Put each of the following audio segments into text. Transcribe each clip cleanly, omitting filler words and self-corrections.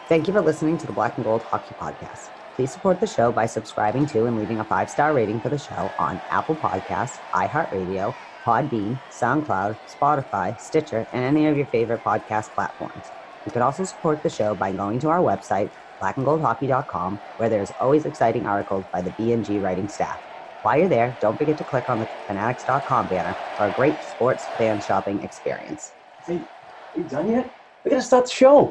Thank you for listening to the Black and Gold Hockey Podcast. Please support the show by subscribing to and leaving a 5-star rating for the show on Apple Podcasts, iHeartRadio, Podbean, SoundCloud, Spotify, Stitcher, and any of your favorite podcast platforms. You can also support the show by going to our website, blackandgoldhockey.com, where there's always exciting articles by the B&G writing staff. While you're there, don't forget to click on the Fanatics.com banner for a great sports fan shopping experience. Hey, are you done yet? We gotta start the show.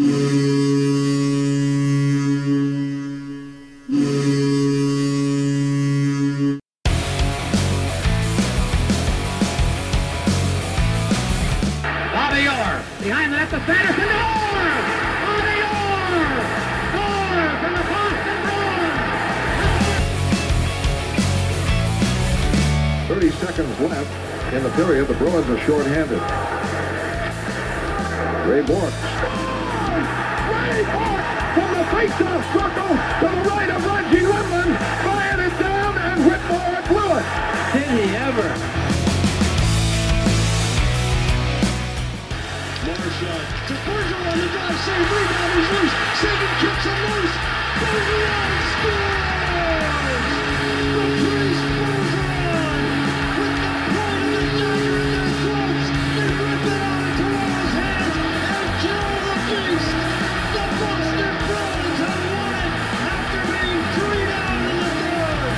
Behind the net to Sanderson, Orr! Bobby Orr! Orr from the Boston Bruins! 30 seconds left in the period. The Bruins are shorthanded. Ray Bourque. Ray Bourque from the face-off circle to the right of Reggie Whitman. Fired it down and Whitmore blew it. Did he ever? To Bergeron on the drive, save, rebound, he's loose. Sagan kicks him loose. Bergeron scores! Patrice Bergeron with the point of the dagger in their throats. They rip it out of Toronto's hands and kill the beast. The Boston Bruins have won it after being 3 down in the third.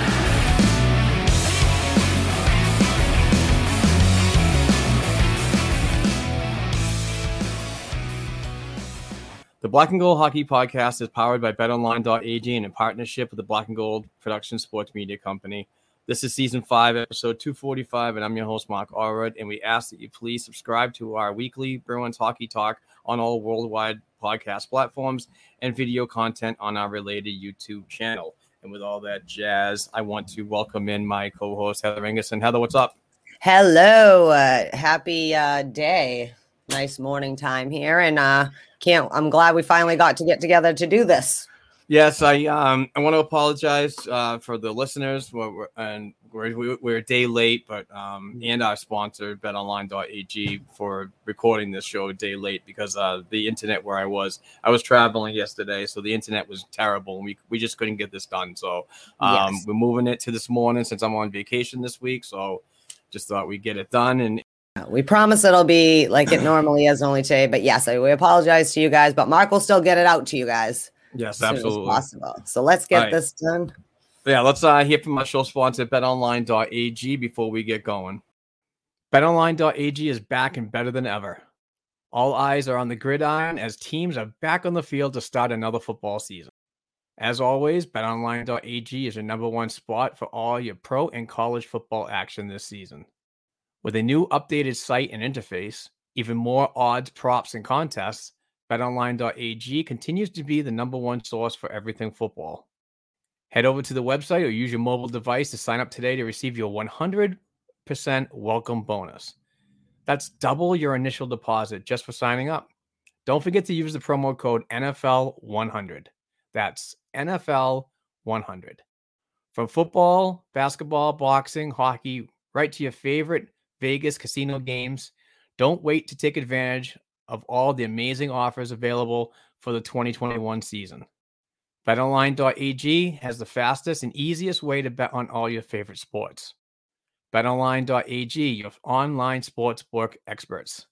The Black and Gold Hockey Podcast is powered by BetOnline.ag and in partnership with the Black and Gold Production Sports Media Company. This is Season 5, Episode 245, and I'm your host, Mark Allred, and we ask that you please subscribe to our weekly Bruins Hockey Talk on all worldwide podcast platforms and video content on our related YouTube channel. And with all that jazz, I want to welcome in my co-host, Heather Ingerson. Heather, what's up? Hello, happy day. Nice morning time here, and I'm glad we finally got to get together to do this. Yes, I want to apologize for the listeners. We're a day late, but and our sponsor BetOnline.ag for recording this show a day late because the internet where I was traveling yesterday, so the internet was terrible, and we just couldn't get this done. So Yes. We're moving it to this morning since I'm on vacation this week. So just thought we'd get it done. And We promise it'll be like it normally is only today, but yes, we apologize to you guys, but Mark will still get it out to you guys. yes, As soon absolutely. as possible. So let's get Right. this done. Yeah, let's hear from our show sponsor, BetOnline.ag, before we get going. BetOnline.ag is back and better than ever. All eyes are on the gridiron as teams are back on the field to start another football season. As always, BetOnline.ag is your number one spot for all your pro and college football action this season. With a new updated site and interface, even more odds, props, and contests, BetOnline.ag continues to be the number one source for everything football. Head over to the website or use your mobile device to sign up today to receive your 100% welcome bonus. That's double your initial deposit just for signing up. Don't forget to use the promo code NFL100. That's NFL100. From football, basketball, boxing, hockey, right to your favorite Vegas casino games, don't wait to take advantage of all the amazing offers available for the 2021 season. BetOnline.ag has the fastest and easiest way to bet on all your favorite sports. BetOnline.ag, your online sportsbook experts.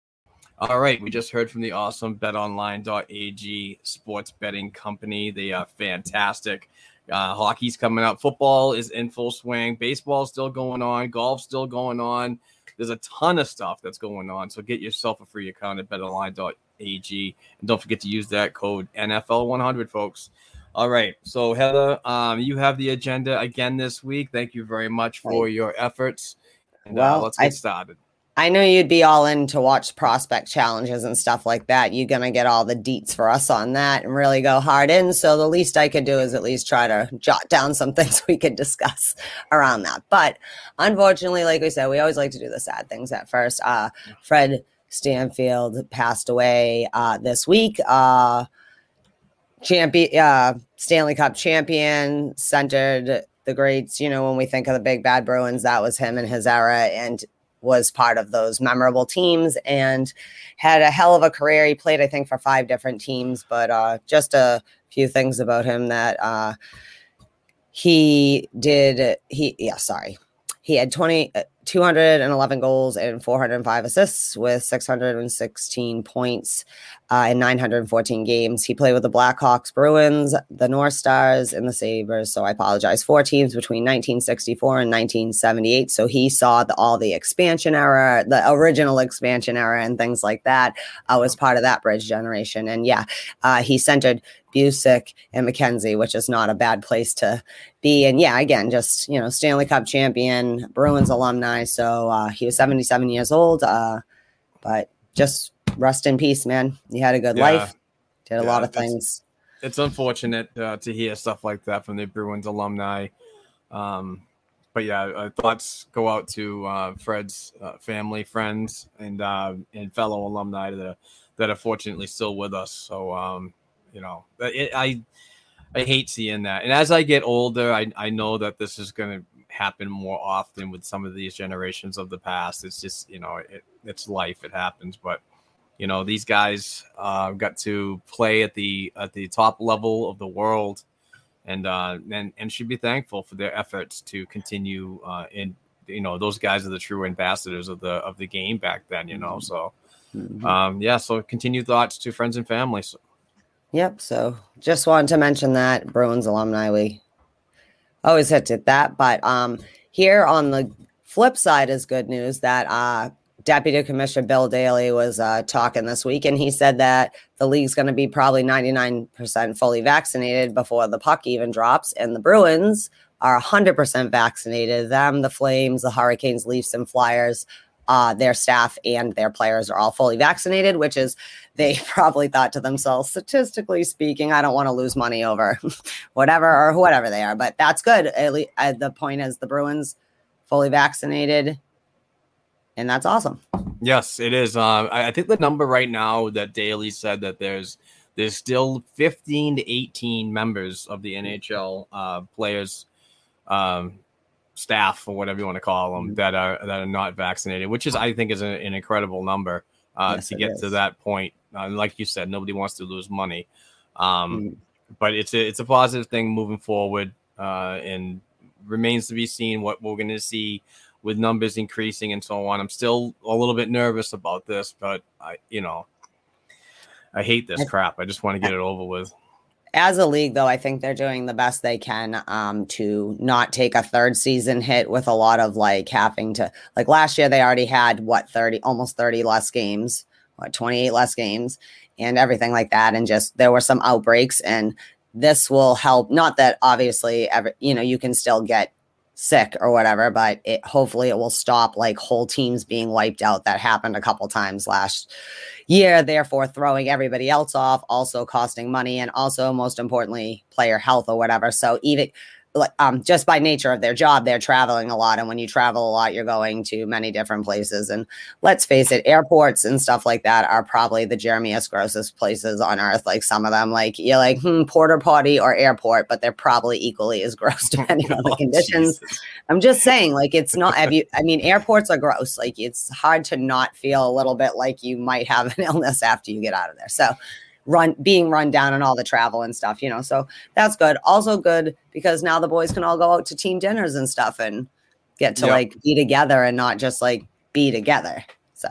All right, we just heard from the awesome BetOnline.ag sports betting company. They are fantastic. Hockey's coming up. Football is in full swing. Baseball's still going on. Golf's still going on. There's a ton of stuff that's going on. So get yourself a free account at BetOnline.ag. And don't forget to use that code NFL100, folks. All right. So, Heather, you have the agenda again this week. Thank you very much for your efforts. And Well, let's get started. I know you'd be all in to watch prospect challenges and stuff like that. You're going to get all the deets for us on that and really go hard in. So the least I could do is at least try to jot down some things we could discuss around that. But unfortunately, like we said, we always like to do the sad things at first. Fred Stanfield passed away this week. Stanley Cup champion, centered the greats. You know, when we think of the big bad Bruins, that was him in his era. And was part of those memorable teams and had a hell of a career. He played, I think, for 5 different teams, but just a few things about him that he had 211 goals and 405 assists with 616 points in 914 games. He played with the Blackhawks, Bruins, the North Stars, and the Sabres. So I apologize. 4 teams between 1964 and 1978. So he saw all the expansion era, the original expansion era, and things like that. Was part of that bridge generation. And he centered Busick and McKenzie, which is not a bad place to be. And again, just, Stanley Cup champion, Bruins alumni. So he was 77 years old, but just rest in peace, man. You had a good life, did a lot of things. It's unfortunate to hear stuff like that from the Bruins alumni. But thoughts go out to Fred's family, friends, and fellow alumni that are fortunately still with us. So, I hate seeing that. And as I get older, I know that this is going to happen more often with some of these generations of the past. It's just, it's life. It happens. But, these guys got to play at the top level of the world and should be thankful for their efforts to continue those guys are the true ambassadors of the game back then, So, so continued thoughts to friends and family. Yep. So just wanted to mention that Bruins alumni, we always hit at that. But here on the flip side is good news that Deputy Commissioner Bill Daley was talking this week, and he said that the league's going to be probably 99% fully vaccinated before the puck even drops. And the Bruins are 100% vaccinated. Them, the Flames, the Hurricanes, Leafs, and Flyers, their staff and their players are all fully vaccinated, which is they probably thought to themselves, statistically speaking, I don't want to lose money over whatever they are. But that's good. At least, the point is the Bruins fully vaccinated, and that's awesome. Yes, it is. I think the number right now that Daley said that there's still 15 to 18 members of the NHL players staff or whatever you want to call them that are not vaccinated, which is I think is an incredible number to get to that point. Like you said, nobody wants to lose money, but it's a positive thing moving forward, and remains to be seen what we're going to see with numbers increasing and so on. I'm still a little bit nervous about this, but I hate this crap. I just want to get it over with. As a league, though, I think they're doing the best they can to not take a third season hit with a lot of having to, last year they already had almost 30 less games, 28 less games and everything like that. And just there were some outbreaks, and this will help. Not that obviously you can still get sick or whatever, but hopefully it will stop whole teams being wiped out. That happened a couple times last year, therefore throwing everybody else off, also costing money, and also most importantly player health or whatever. So even just by nature of their job, they're traveling a lot, and when you travel a lot, you're going to many different places, and let's face it, airports and stuff like that are probably the germiest, grossest places on earth. Some of them, you're porta potty or airport, but they're probably equally as gross depending on the conditions. Jesus. I'm just saying, it's not airports are gross. It's hard to not feel a little bit like you might have an illness after you get out of there. So being run down and all the travel and stuff, so that's good. Also good because now the boys can all go out to team dinners and stuff and get to be together and not just be together. So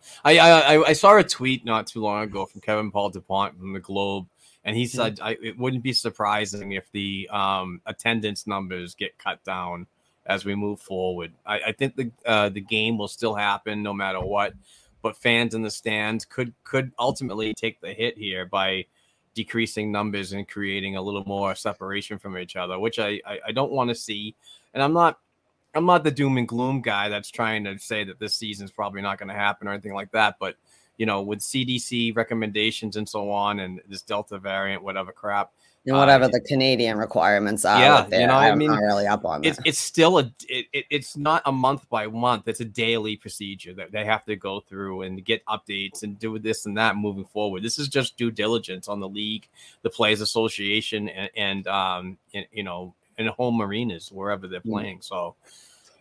I saw a tweet not too long ago from Kevin Paul DuPont from the Globe, and he said it wouldn't be surprising if the attendance numbers get cut down as we move forward. I think the game will still happen no matter what. But fans in the stands could ultimately take the hit here by decreasing numbers and creating a little more separation from each other, which I don't want to see. And I'm not the doom and gloom guy that's trying to say that this season is probably not going to happen or anything like that. But with CDC recommendations and so on, and this Delta variant, whatever crap. And whatever the Canadian requirements are. I'm not really up on that. It's still it's not a month by month. It's a daily procedure that they have to go through and get updates and do this and that moving forward. This is just due diligence on the league, the Players Association, and home arenas wherever they're playing. So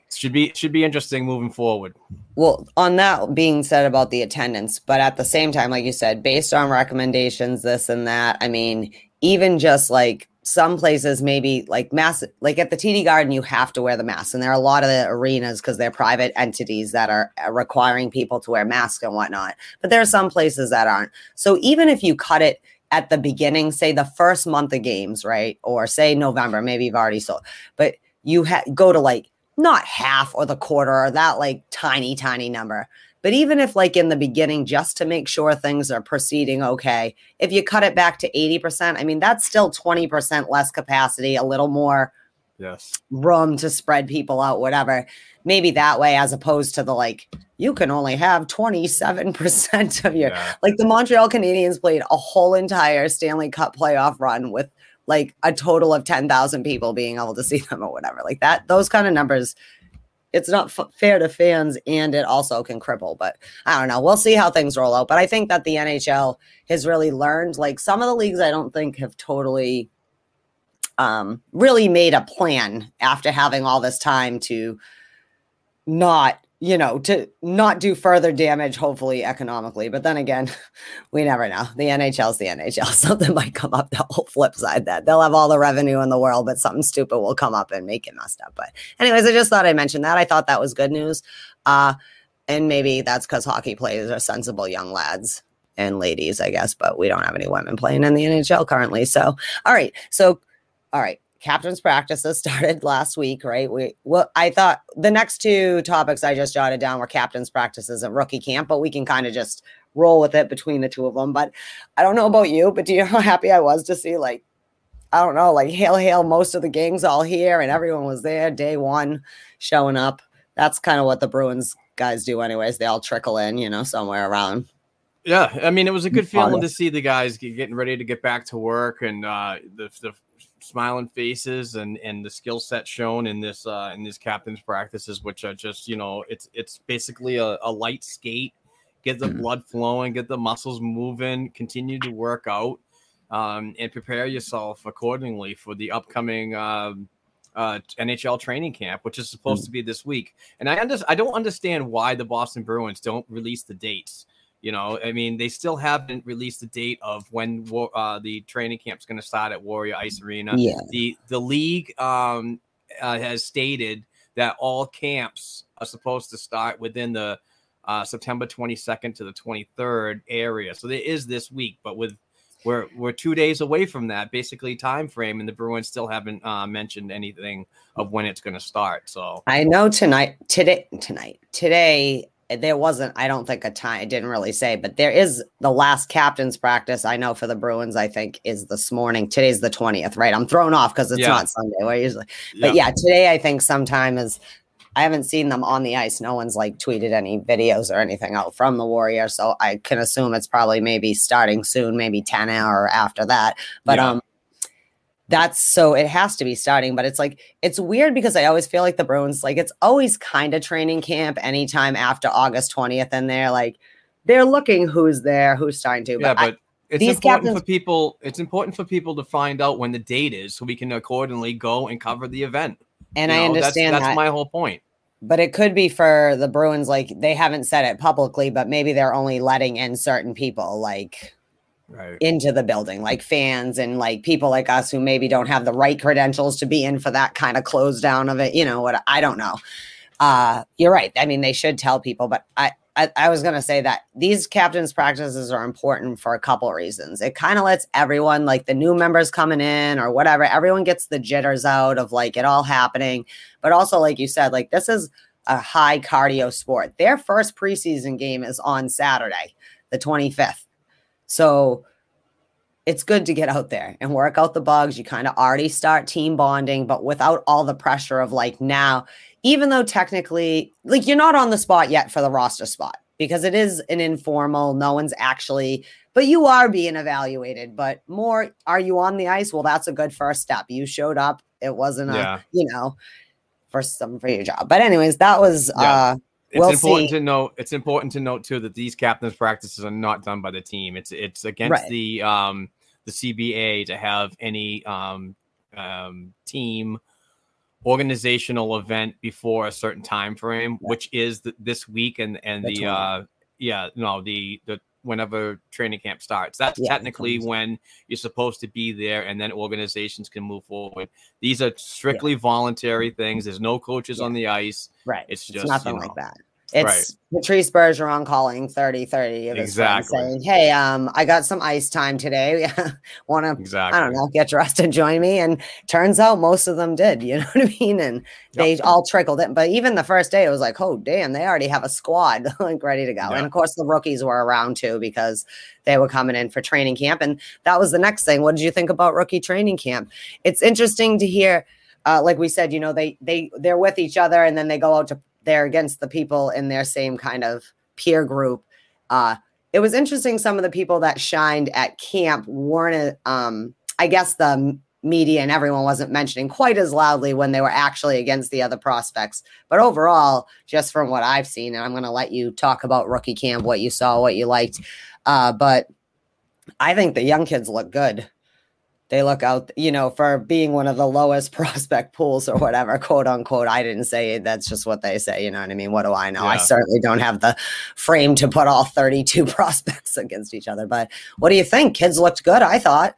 should be interesting moving forward. Well, on that being said about the attendance, but at the same time, like you said, based on recommendations, this and that, I mean, even just like some places, maybe like like at the TD Garden, you have to wear the mask. And there are a lot of the arenas because they're private entities that are requiring people to wear masks and whatnot. But there are some places that aren't. So even if you cut it at the beginning, say the first month of games, right? Or say November, maybe you've already sold, but you go to like not half or the quarter or that like tiny number. But even if like in the beginning, just to make sure things are proceeding okay, if you cut it back to 80%, I mean, that's still 20% less capacity, a little more room to spread people out, whatever. Maybe that way, as opposed to the like, you can only have 27% of your, like the Montreal Canadiens played a whole entire Stanley Cup playoff run with like a total of 10,000 people being able to see them or whatever like that. Those kind of numbers, it's not fair to fans, and it also can cripple. But I don't know. We'll see how things roll out. But I think that the NHL has really learned. Like some of the leagues, I don't think have totally really made a plan after having all this time to not do further damage, hopefully economically. But then again, we never know. The NHL's the NHL. Something might come up the whole flip side that they'll have all the revenue in the world, but something stupid will come up and make it messed up. But anyways, I just thought I'd mention that. I thought that was good news. And maybe that's because hockey players are sensible young lads and ladies, I guess, but we don't have any women playing in the NHL currently. So, all right. Captain's practices started last week, right? I thought the next two topics I just jotted down were captain's practices and rookie camp, but we can kind of just roll with it between the two of them. But I don't know about you, but do you know how happy I was to see, like, I don't know, like hail, most of the gangs all here and everyone was there day one showing up. That's kind of what the Bruins guys do anyways. They all trickle in, somewhere around. Yeah. I mean, it was a good feeling to see the guys getting ready to get back to work and the smiling faces and the skill set shown in this captain's practices, which are just, it's basically a light skate, get the blood flowing, get the muscles moving, continue to work out, and prepare yourself accordingly for the upcoming NHL training camp, which is supposed to be this week. And I don't understand why the Boston Bruins don't release the dates. I mean, they still haven't released the date of when the training camp is going to start at Warrior Ice Arena. Yeah. The league has stated that all camps are supposed to start within the September 22nd to the 23rd area. So there is this week, but we're 2 days away from that basically time frame, and the Bruins still haven't mentioned anything of when it's going to start. So I know today. There wasn't, I don't think, a time. It didn't really say, but there is the last captain's practice. I know for the Bruins, I think is this morning. Today's the 20th, right? I'm thrown off because it's not Sunday. We're usually, but today I think sometime is. I haven't seen them on the ice. No one's like tweeted any videos or anything out from the Warrior, so I can assume it's probably maybe starting soon, maybe 10 hour after that. But so it has to be starting, but it's like, it's weird because I always feel like the Bruins, like it's always kind of training camp anytime after August 20th. And they're looking who's there, who's starting to, but it's important for people to find out when the date is so we can accordingly go and cover the event. And I understand that's my whole point. But it could be for the Bruins, like they haven't said it publicly, but maybe they're only letting in certain people, like into the building, like fans and like people like us who maybe don't have the right credentials to be in for that kind of close down of it. I don't know. You're right. I mean, they should tell people, but I was going to say that these captain's practices are important for a couple of reasons. It kind of lets everyone, like the new members coming in or whatever, everyone gets the jitters out of like it all happening. But also, like you said, like this is a high cardio sport. Their first preseason game is on Saturday, the 25th. So it's good to get out there and work out the bugs. You kind of already start team bonding, but without all the pressure of like now, even though technically like you're not on the spot yet for the roster spot because it is an informal, no one's actually, but you are being evaluated, but more, are you on the ice? Well, that's a good first step. You showed up. It wasn't for your job. But anyways, that was, It's important to note too that these captain's practices are not done by the team. It's against the CBA to have any team organizational event before a certain time frame, which is this week and the whenever training camp starts. That's technically when you're supposed to be there, and then organizations can move forward. These are strictly voluntary things. There's no coaches on the ice. Right. It's just nothing like that. It's Patrice Bergeron calling 30-30 of his friends saying, hey, I got some ice time today. Want to, I don't know, get dressed and join me. And turns out most of them did, you know what I mean? And they all trickled in. But even the first day, it was like, oh, damn, they already have a squad like ready to go. And of course, the rookies were around too because they were coming in for training camp. And that was the next thing. What did you think about rookie training camp? It's interesting to hear, like we said, you know, they're with each other and then they go out to they're against the people in their same kind of peer group. It was interesting. Some of the people that shined at camp weren't, I guess the media and everyone wasn't mentioning quite as loudly when they were actually against the other prospects. But overall, just from what I've seen, and I'm going to let you talk about rookie camp, what you saw, what you liked. But I think the young kids look good. They look out, you know, for being one of the lowest prospect pools or whatever, quote unquote. I didn't say it. That's just what they say. You know what I mean? What do I know? I certainly don't have the frame to put all 32 prospects against each other. But what do you think? Kids looked good, I thought.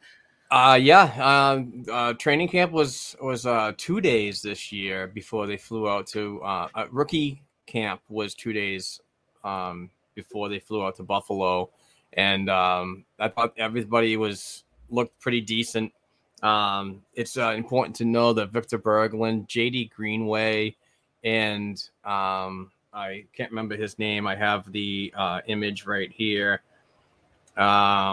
Training camp was 2 days this year before they flew out to rookie camp was 2 days before they flew out to Buffalo. And I thought everybody looked pretty decent. It's important to know that Victor Berglund, JD Greenway, and I can't remember his name. I have the image right here. So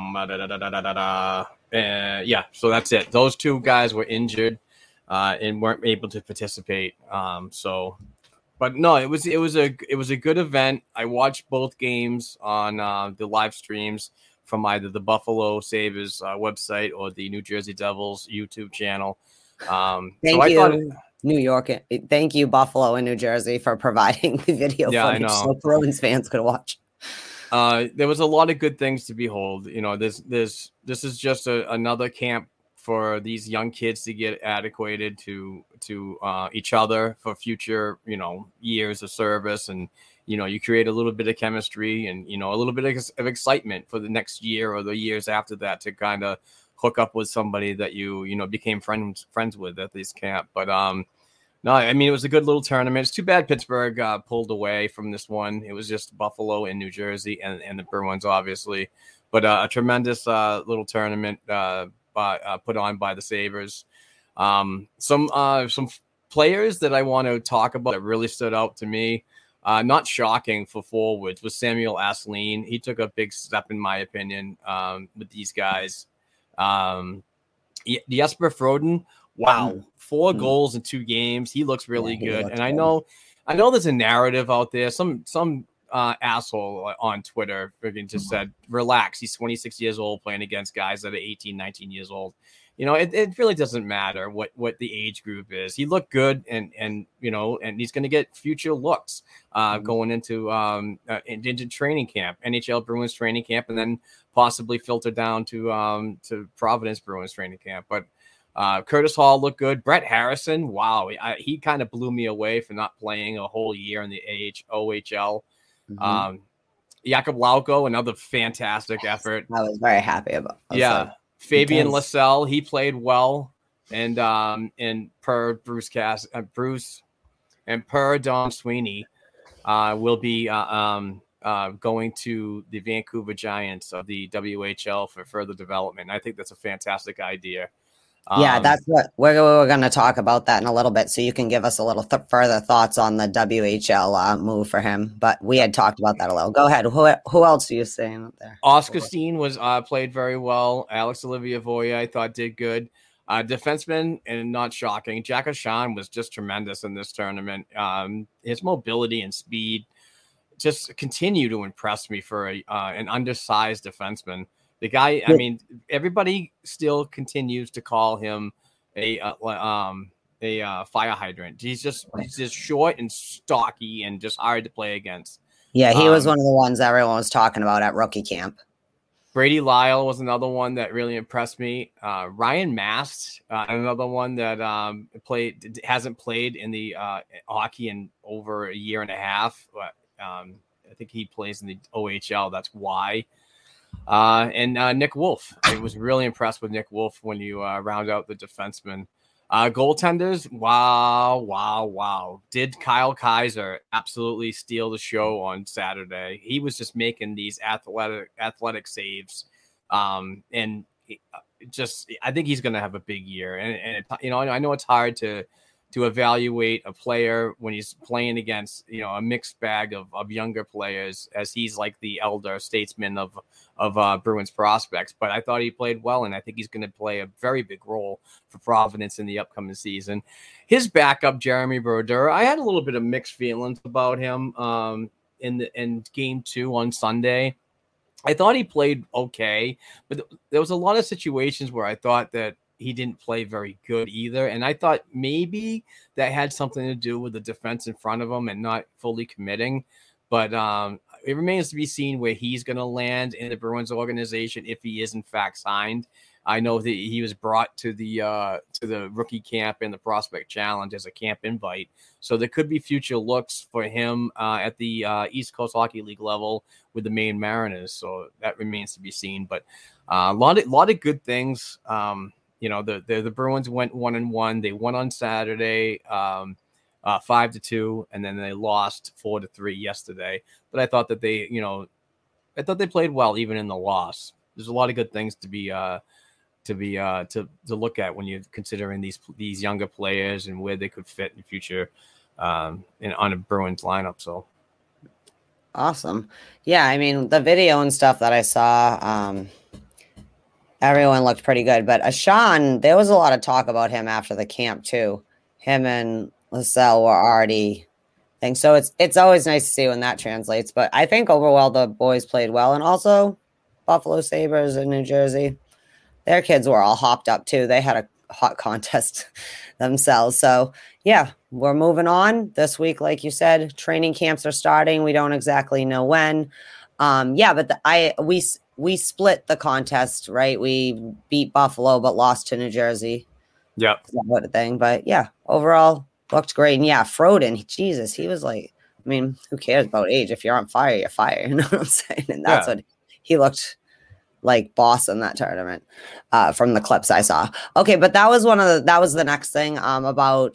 that's it. Those two guys were injured and weren't able to participate. But no, it was a good event. I watched both games on the live streams from either the Buffalo Sabres website or the New Jersey Devils YouTube channel. Thank you, New York. Thank you, Buffalo and New Jersey, for providing the video footage so Bruins fans could watch. There was a lot of good things to behold. You know, this is just another camp for these young kids to get adequated to each other for future, you know, years of service. And you know, you create a little bit of chemistry and, you know, a little bit of excitement for the next year or the years after that to kind of hook up with somebody that you know, became friends with at this camp. But no, I mean, it was a good little tournament. It's too bad Pittsburgh pulled away from this one. It was just Buffalo and New Jersey and the Bruins, obviously. But a tremendous little tournament put on by the Sabres. Some players that I want to talk about that really stood out to me. Not shocking for forwards was Samuel Asselin. He took a big step, in my opinion, with these guys. Jesper Froden, wow, 4 goals in 2 games. He looks really good. And I know there's a narrative out there. Some asshole on Twitter just said, relax. He's 26 years old playing against guys that are 18, 19 years old. You know, it really doesn't matter what the age group is. He looked good and you know, and he's going to get future looks going into training camp, NHL Bruins training camp, and then possibly filter down to Providence Bruins training camp. But Curtis Hall looked good. Brett Harrison, wow, he kind of blew me away for not playing a whole year in the OHL. Jakob Lauko, another fantastic effort. I was very happy about. Fabian Lysell, he played well, and per Bruce and per Don Sweeney will be going to the Vancouver Giants of the WHL for further development. I think that's a fantastic idea. That's what we're going to talk about that in a little bit, so you can give us a little further thoughts on the WHL move for him. But we had talked about that a little. Go ahead. Who else are you saying up there? Oscar Steen was played very well. Alex Olivier-Voya, I thought, did good. Defenseman, and not shocking, Jack O'Shawn was just tremendous in this tournament. His mobility and speed just continue to impress me for an undersized defenseman. The guy, I mean, everybody still continues to call him a fire hydrant. He's just short and stocky and just hard to play against. Yeah, he was one of the ones everyone was talking about at rookie camp. Brady Lyle was another one that really impressed me. Ryan Mast, another one that hasn't played in the hockey in over a year and a half. But I think he plays in the OHL. That's why. And Nick Wolf. I was really impressed with Nick Wolf when you round out the defensemen. Goaltenders, wow. Did Kyle Kaiser absolutely steal the show on Saturday? He was just making these athletic saves. And I think he's going to have a big year. And I know it's hard to evaluate a player when he's playing against, a mixed bag of younger players, as he's like the elder statesman of Bruins prospects. But I thought he played well, and I think he's going to play a very big role for Providence in the upcoming season. His backup, Jeremy Brodeur, I had a little bit of mixed feelings about him in game 2 on Sunday. I thought he played okay, but there was a lot of situations where I thought that he didn't play very good either. And I thought maybe that had something to do with the defense in front of him and not fully committing. But it remains to be seen where he's going to land in the Bruins organization if he is in fact signed. I know that he was brought to the rookie camp and the prospect challenge as a camp invite. So there could be future looks for him at the East Coast Hockey League level with the Maine Mariners. So that remains to be seen. But a lot of good things. The Bruins went 1-1. They won on Saturday, 5-2, and then they lost 4-3 yesterday. But I thought that they played well even in the loss. There's a lot of good things to look at when you're considering these younger players and where they could fit in the future on a Bruins lineup. So awesome. Yeah, I mean, the video and stuff that I saw, everyone looked pretty good. But Ashawn, there was a lot of talk about him after the camp too. Him and LaSalle were already things. So it's always nice to see when that translates. But I think overall the boys played well. And also Buffalo Sabres in New Jersey, their kids were all hopped up too. They had a hot contest themselves. So yeah, we're moving on this week. Like you said, training camps are starting. We don't exactly know when. But we split the contest, right? We beat Buffalo, but lost to New Jersey. Yeah. What a thing. But yeah, overall looked great. And yeah, Froden, Jesus, he was like, I mean, who cares about age? If you're on fire, you're fire. You know what I'm saying? And that's what he looked like, boss in that tournament from the clips I saw. Okay, but that was the next thing about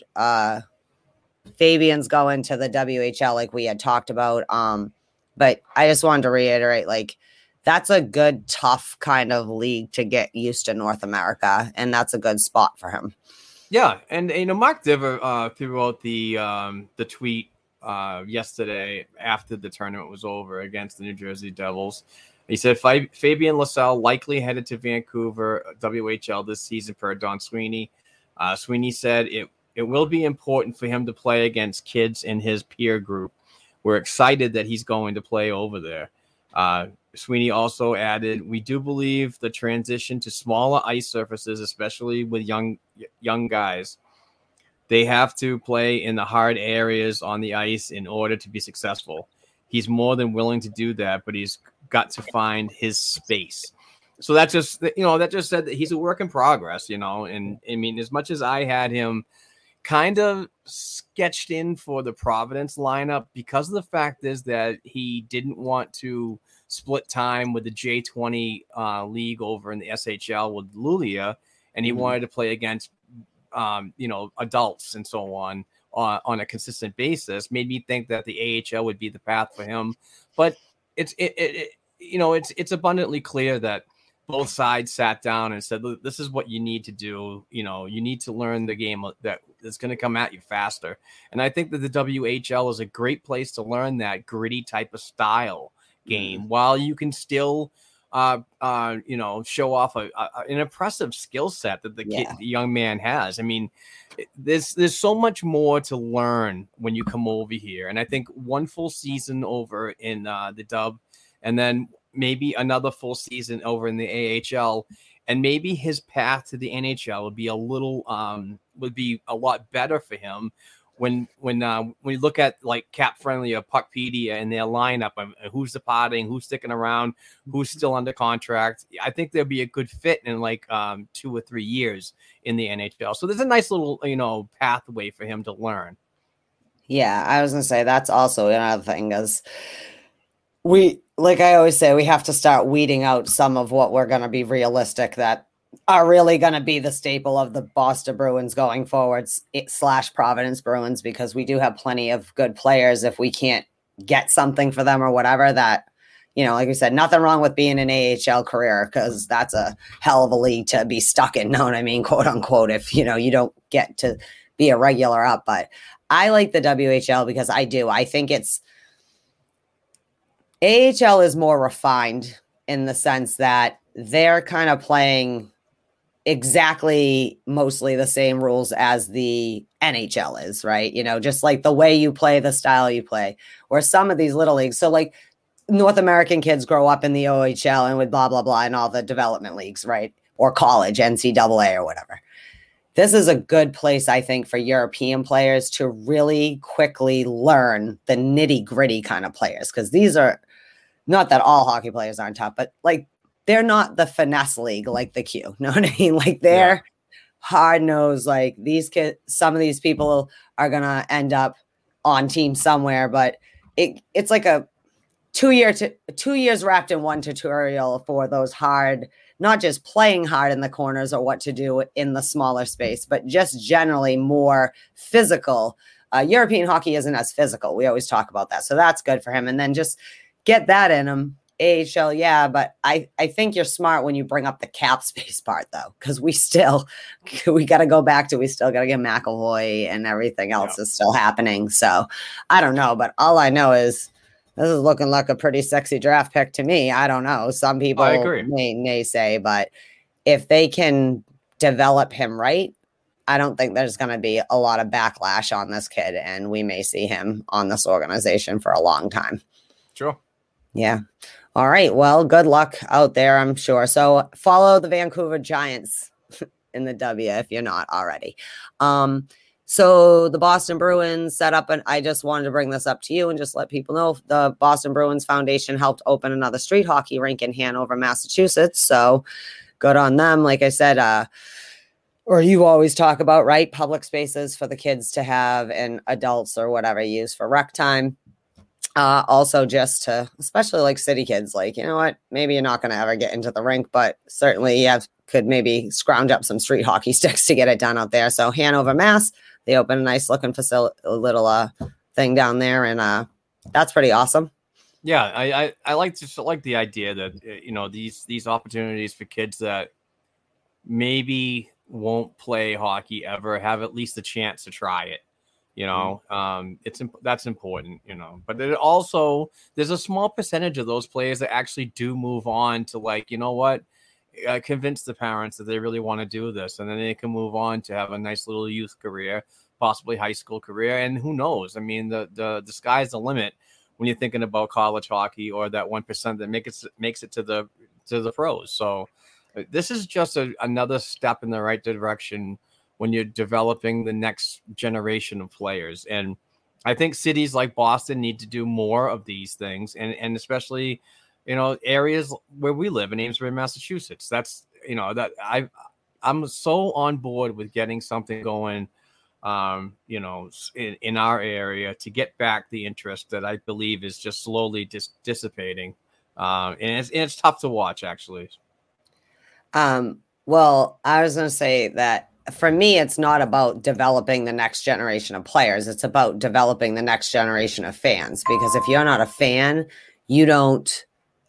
Fabian's going to the WHL, like we had talked about. But I just wanted to reiterate, like, that's a good, tough kind of league to get used to North America, and that's a good spot for him. Yeah, and Mark Diver threw out the tweet yesterday after the tournament was over against the New Jersey Devils. He said Fabian LaSalle likely headed to Vancouver WHL this season per Don Sweeney. Sweeney said it will be important for him to play against kids in his peer group. We're excited that he's going to play over there. Sweeney also added, we do believe the transition to smaller ice surfaces, especially with young guys, they have to play in the hard areas on the ice in order to be successful. He's more than willing to do that, but he's got to find his space. So that just said that he's a work in progress, and I mean, as much as I had him kind of sketched in for the Providence lineup, because of the fact is that he didn't want to split time with the J20 league over in the SHL with Luleå, and he wanted to play against adults and so on a consistent basis, made me think that the AHL would be the path for him. But it's abundantly clear that both sides sat down and said, look, this is what you need to do. You need to learn the game that's going to come at you faster. And I think that the WHL is a great place to learn that gritty type of style game while you can still, show off an impressive skill set that the young man has. I mean, there's so much more to learn when you come over here. And I think one full season over in the Dub, and then maybe another full season over in the AHL, and maybe his path to the NHL would be a lot better for him when you look at like Cap Friendly or Puckpedia and their lineup of who's departing, who's sticking around, who's still under contract, I think there'll be a good fit in like 2 or 3 years in the NHL. So there's a nice little pathway for him to learn. Yeah, I was gonna say that's also another thing is like I always say, we have to start weeding out some of what we're gonna be realistic that are really going to be the staple of the Boston Bruins going forwards / Providence Bruins, because we do have plenty of good players. If we can't get something for them or whatever, that, like we said, nothing wrong with being an AHL career, because that's a hell of a league to be stuck in, know what I mean, quote unquote, if, you don't get to be a regular up. But I like the WHL because I think AHL is more refined in the sense that they're kind of playing exactly mostly the same rules as the NHL is, right? Just like the way you play, the style you play, or some of these little leagues. So like North American kids grow up in the OHL and with blah, blah, blah, and all the development leagues, right? Or college, NCAA or whatever. This is a good place, I think, for European players to really quickly learn the nitty gritty kind of players. Because these are not that all hockey players aren't tough, but like, they're not the finesse league like the Q. Know what I mean? Like they're hard nosed. Like these kids, some of these people are gonna end up on team somewhere, but it's like a 2 years wrapped in one tutorial for those hard, not just playing hard in the corners or what to do in the smaller space, but just generally more physical. European hockey isn't as physical. We always talk about that, so that's good for him. And then just get that in him. AHL, yeah, but I think you're smart when you bring up the cap space part, though, because we got to go back to, we still got to get McAvoy and everything else is still happening. So I don't know, but all I know is this is looking like a pretty sexy draft pick to me. I don't know. Some people may say, but if they can develop him right, I don't think there's going to be a lot of backlash on this kid, and we may see him on this organization for a long time. Sure. Yeah. All right. Well, good luck out there, I'm sure. So follow the Vancouver Giants in the W if you're not already. So the Boston Bruins set up, and I just wanted to bring this up to you and just let people know the Boston Bruins Foundation helped open another street hockey rink in Hanover, Massachusetts. So good on them. Like I said, or you always talk about, right? Public spaces for the kids to have and adults or whatever use for rec time. Also just to, especially like city kids, like, you know what, maybe you're not going to ever get into the rink, but certainly you could maybe scrounge up some street hockey sticks to get it done out there. So Hanover, Mass, they opened a nice looking little thing down there. And that's pretty awesome. Yeah. I like the idea that, these opportunities for kids that maybe won't play hockey ever have at least the chance to try it. That's important, but it also, there's a small percentage of those players that actually do move on to like, convince the parents that they really want to do this. And then they can move on to have a nice little youth career, possibly high school career. And who knows? I mean, the sky's the limit when you're thinking about college hockey or that 1% that makes it to the pros. So this is just another step in the right direction when you're developing the next generation of players. And I think cities like Boston need to do more of these things. And especially, areas where we live in Amesbury, Massachusetts. That's, that I'm so on board with getting something going, in our area to get back the interest that I believe is just slowly dissipating. And it's tough to watch, actually. Well, I was going to say that for me, it's not about developing the next generation of players. It's about developing the next generation of fans. Because if you're not a fan, you don't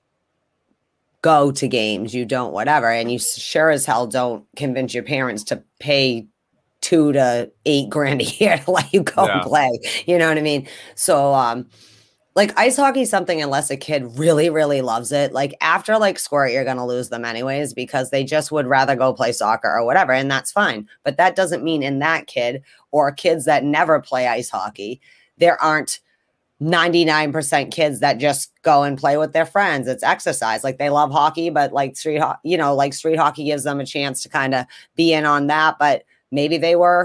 go to games, you don't whatever. And you sure as hell don't convince your parents to pay $2,000 to $8,000 a year to let you go and play. You know what I mean? So, like ice hockey is something, unless a kid really, really loves it, like after like squirt, you're going to lose them anyways, because they just would rather go play soccer or whatever. And that's fine. But that doesn't mean in that kid or kids that never play ice hockey, there aren't 99% kids that just go and play with their friends. It's exercise. Like they love hockey, but like street hockey gives them a chance to kind of be in on that. But maybe they were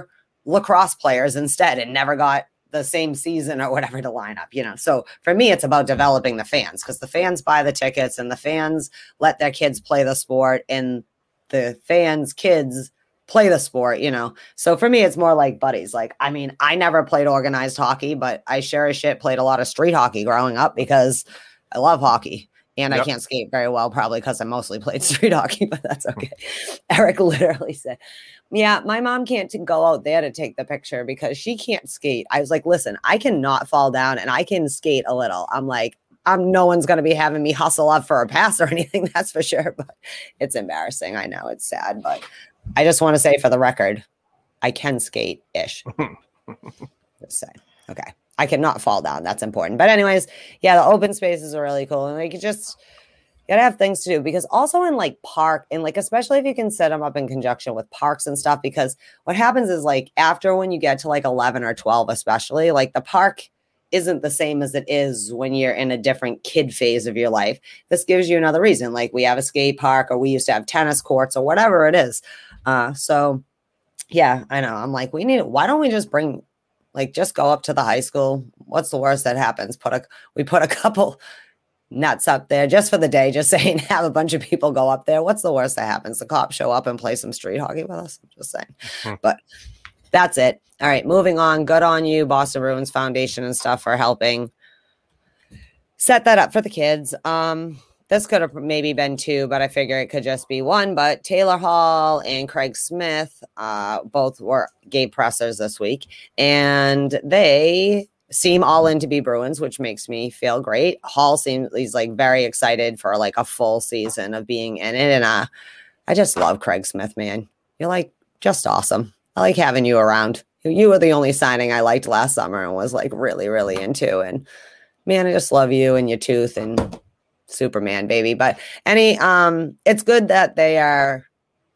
lacrosse players instead and never got the same season or whatever to line up, So for me, it's about developing the fans, because the fans buy the tickets and the fans let their kids play the sport and the fans' kids play the sport, So for me, it's more like buddies. Like, I mean, I never played organized hockey, but I sure as shit played a lot of street hockey growing up because I love hockey. And I can't skate very well, probably because I mostly played street hockey, but that's okay. Eric literally said, yeah, my mom can't go out there to take the picture because she can't skate. I was like, listen, I cannot fall down and I can skate a little. I'm like, no one's going to be having me hustle up for a pass or anything, that's for sure. But it's embarrassing. I know it's sad, but I just want to say for the record, I can skate-ish. Just say, okay. I cannot fall down. That's important. But anyways, yeah, the open spaces are really cool. And like, you gotta have things to do, because also in like park and like, especially if you can set them up in conjunction with parks and stuff, because what happens is like after when you get to like 11 or 12, especially like the park isn't the same as it is when you're in a different kid phase of your life. This gives you another reason. Like we have a skate park, or we used to have tennis courts, or whatever it is. So yeah, I know. I'm like, why don't we just just go up to the high school? What's the worst that happens? We put a couple nuts up there just for the day, just saying, have a bunch of people go up there. What's the worst that happens? The cops show up and play some street hockey with us. I'm just saying. But that's it. All right, moving on. Good on you, Boston Bruins Foundation and stuff, for helping set that up for the kids. This could have maybe been two, but I figure it could just be one. But Taylor Hall and Craig Smith both gave pressers this week, and they seem all in to be Bruins, which makes me feel great. Hall he's like very excited for like a full season of being in it, and I just love Craig Smith, man. You're like just awesome. I like having you around. You were the only signing I liked last summer and was like really, really into. And man, I just love you and your tooth and Superman, baby. But it's good that I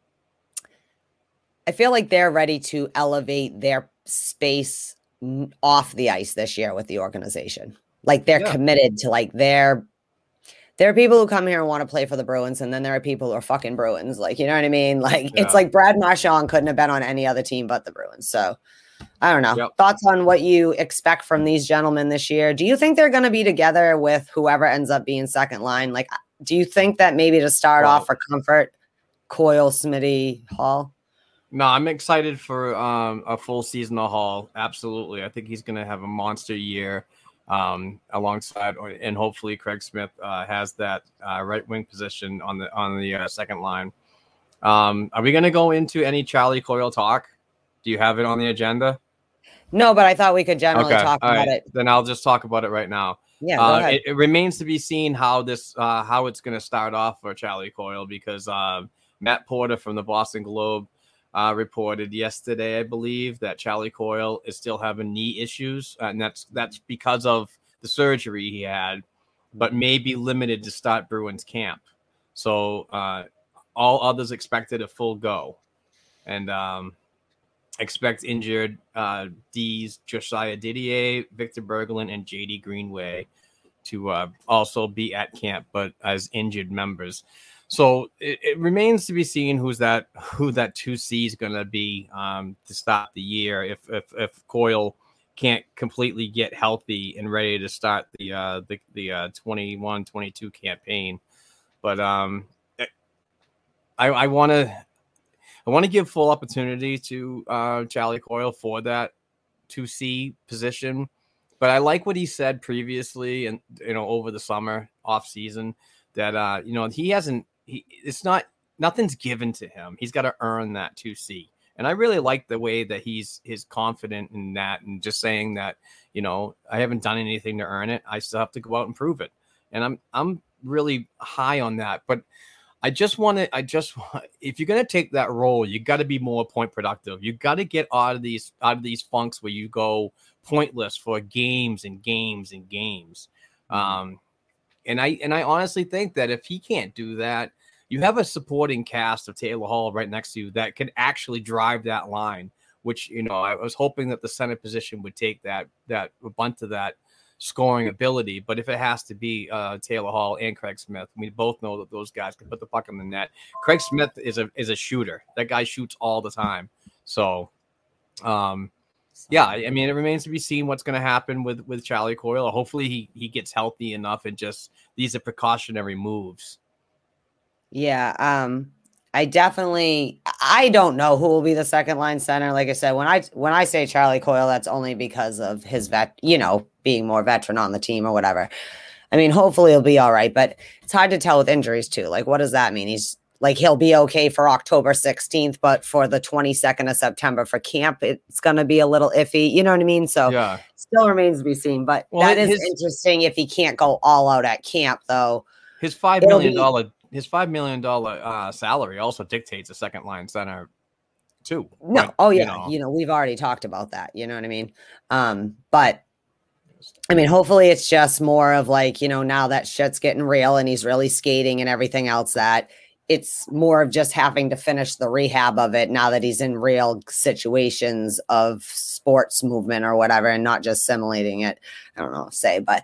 feel like they're ready to elevate their space off the ice this year with the organization. Like they're committed to like there are people who come here and want to play for the Bruins, and then there are people who are fucking Bruins. Like, you know what I mean? Like it's like Brad Marchand couldn't have been on any other team but the Bruins. So I don't know. Yep. Thoughts on what you expect from these gentlemen this year? Do you think they're going to be together with whoever ends up being second line? Like, do you think that maybe to start off for comfort, Coyle, Smitty, Hall? No, I'm excited for a full season of Hall. Absolutely. I think he's going to have a monster year alongside, and hopefully Craig Smith has that right wing position on the second line. Are we going to go into any Charlie Coyle talk? Do you have it on the agenda? No, but I thought we could generally talk about it. Then I'll just talk about it right now. Yeah, go ahead. It remains to be seen how it's going to start off for Charlie Coyle, because Matt Porter from the Boston Globe reported yesterday, I believe, that Charlie Coyle is still having knee issues, and that's because of the surgery he had, but may be limited to start Bruins camp. So all others expected a full go, and expect injured D's Josiah Didier, Victor Berglund, and JD Greenway to also be at camp, but as injured members. So it remains to be seen who that 2C is going to be to start the year. If Coyle can't completely get healthy and ready to start the 21-22 campaign, but I want to give full opportunity to Charlie Coyle for that 2C position. But I like what he said previously, and over the summer off season, that nothing's given to him. He's got to earn that 2C. And I really like the way that he's confident in that, and just saying that, I haven't done anything to earn it. I still have to go out and prove it. And I'm really high on that. But if you're going to take that role, you got to be more point productive. You got to get out of these funks where you go pointless for games and games and games. And I honestly think that if he can't do that, you have a supporting cast of Taylor Hall right next to you that can actually drive that line, which, I was hoping that the center position would take that a bunch of that scoring ability. But if it has to be Taylor Hall and Craig Smith, we both know that those guys can put the puck in the net. Craig Smith is a shooter. That guy shoots all the time. So Yeah, I mean, it remains to be seen what's going to happen with Charlie Coyle. Hopefully he gets healthy enough, and just these are precautionary moves. Yeah, I don't know who will be the second line center. Like I said, when I say Charlie Coyle, that's only because of his being more veteran on the team or whatever. I mean, hopefully he'll be all right, but it's hard to tell with injuries too. Like, what does that mean? He'll be okay for October 16th, but for the 22nd of September for camp, it's going to be a little iffy. You know what I mean? So yeah, still remains to be seen, but that is interesting if he can't go all out at camp though. His $5 million salary also dictates a second line center too. No. But, we've already talked about that. You know what I mean? But I mean, hopefully it's just more of like, now that shit's getting real and he's really skating and everything else, that it's more of just having to finish the rehab of it now that he's in real situations of sports movement or whatever, and not just simulating it. I don't know what to say, but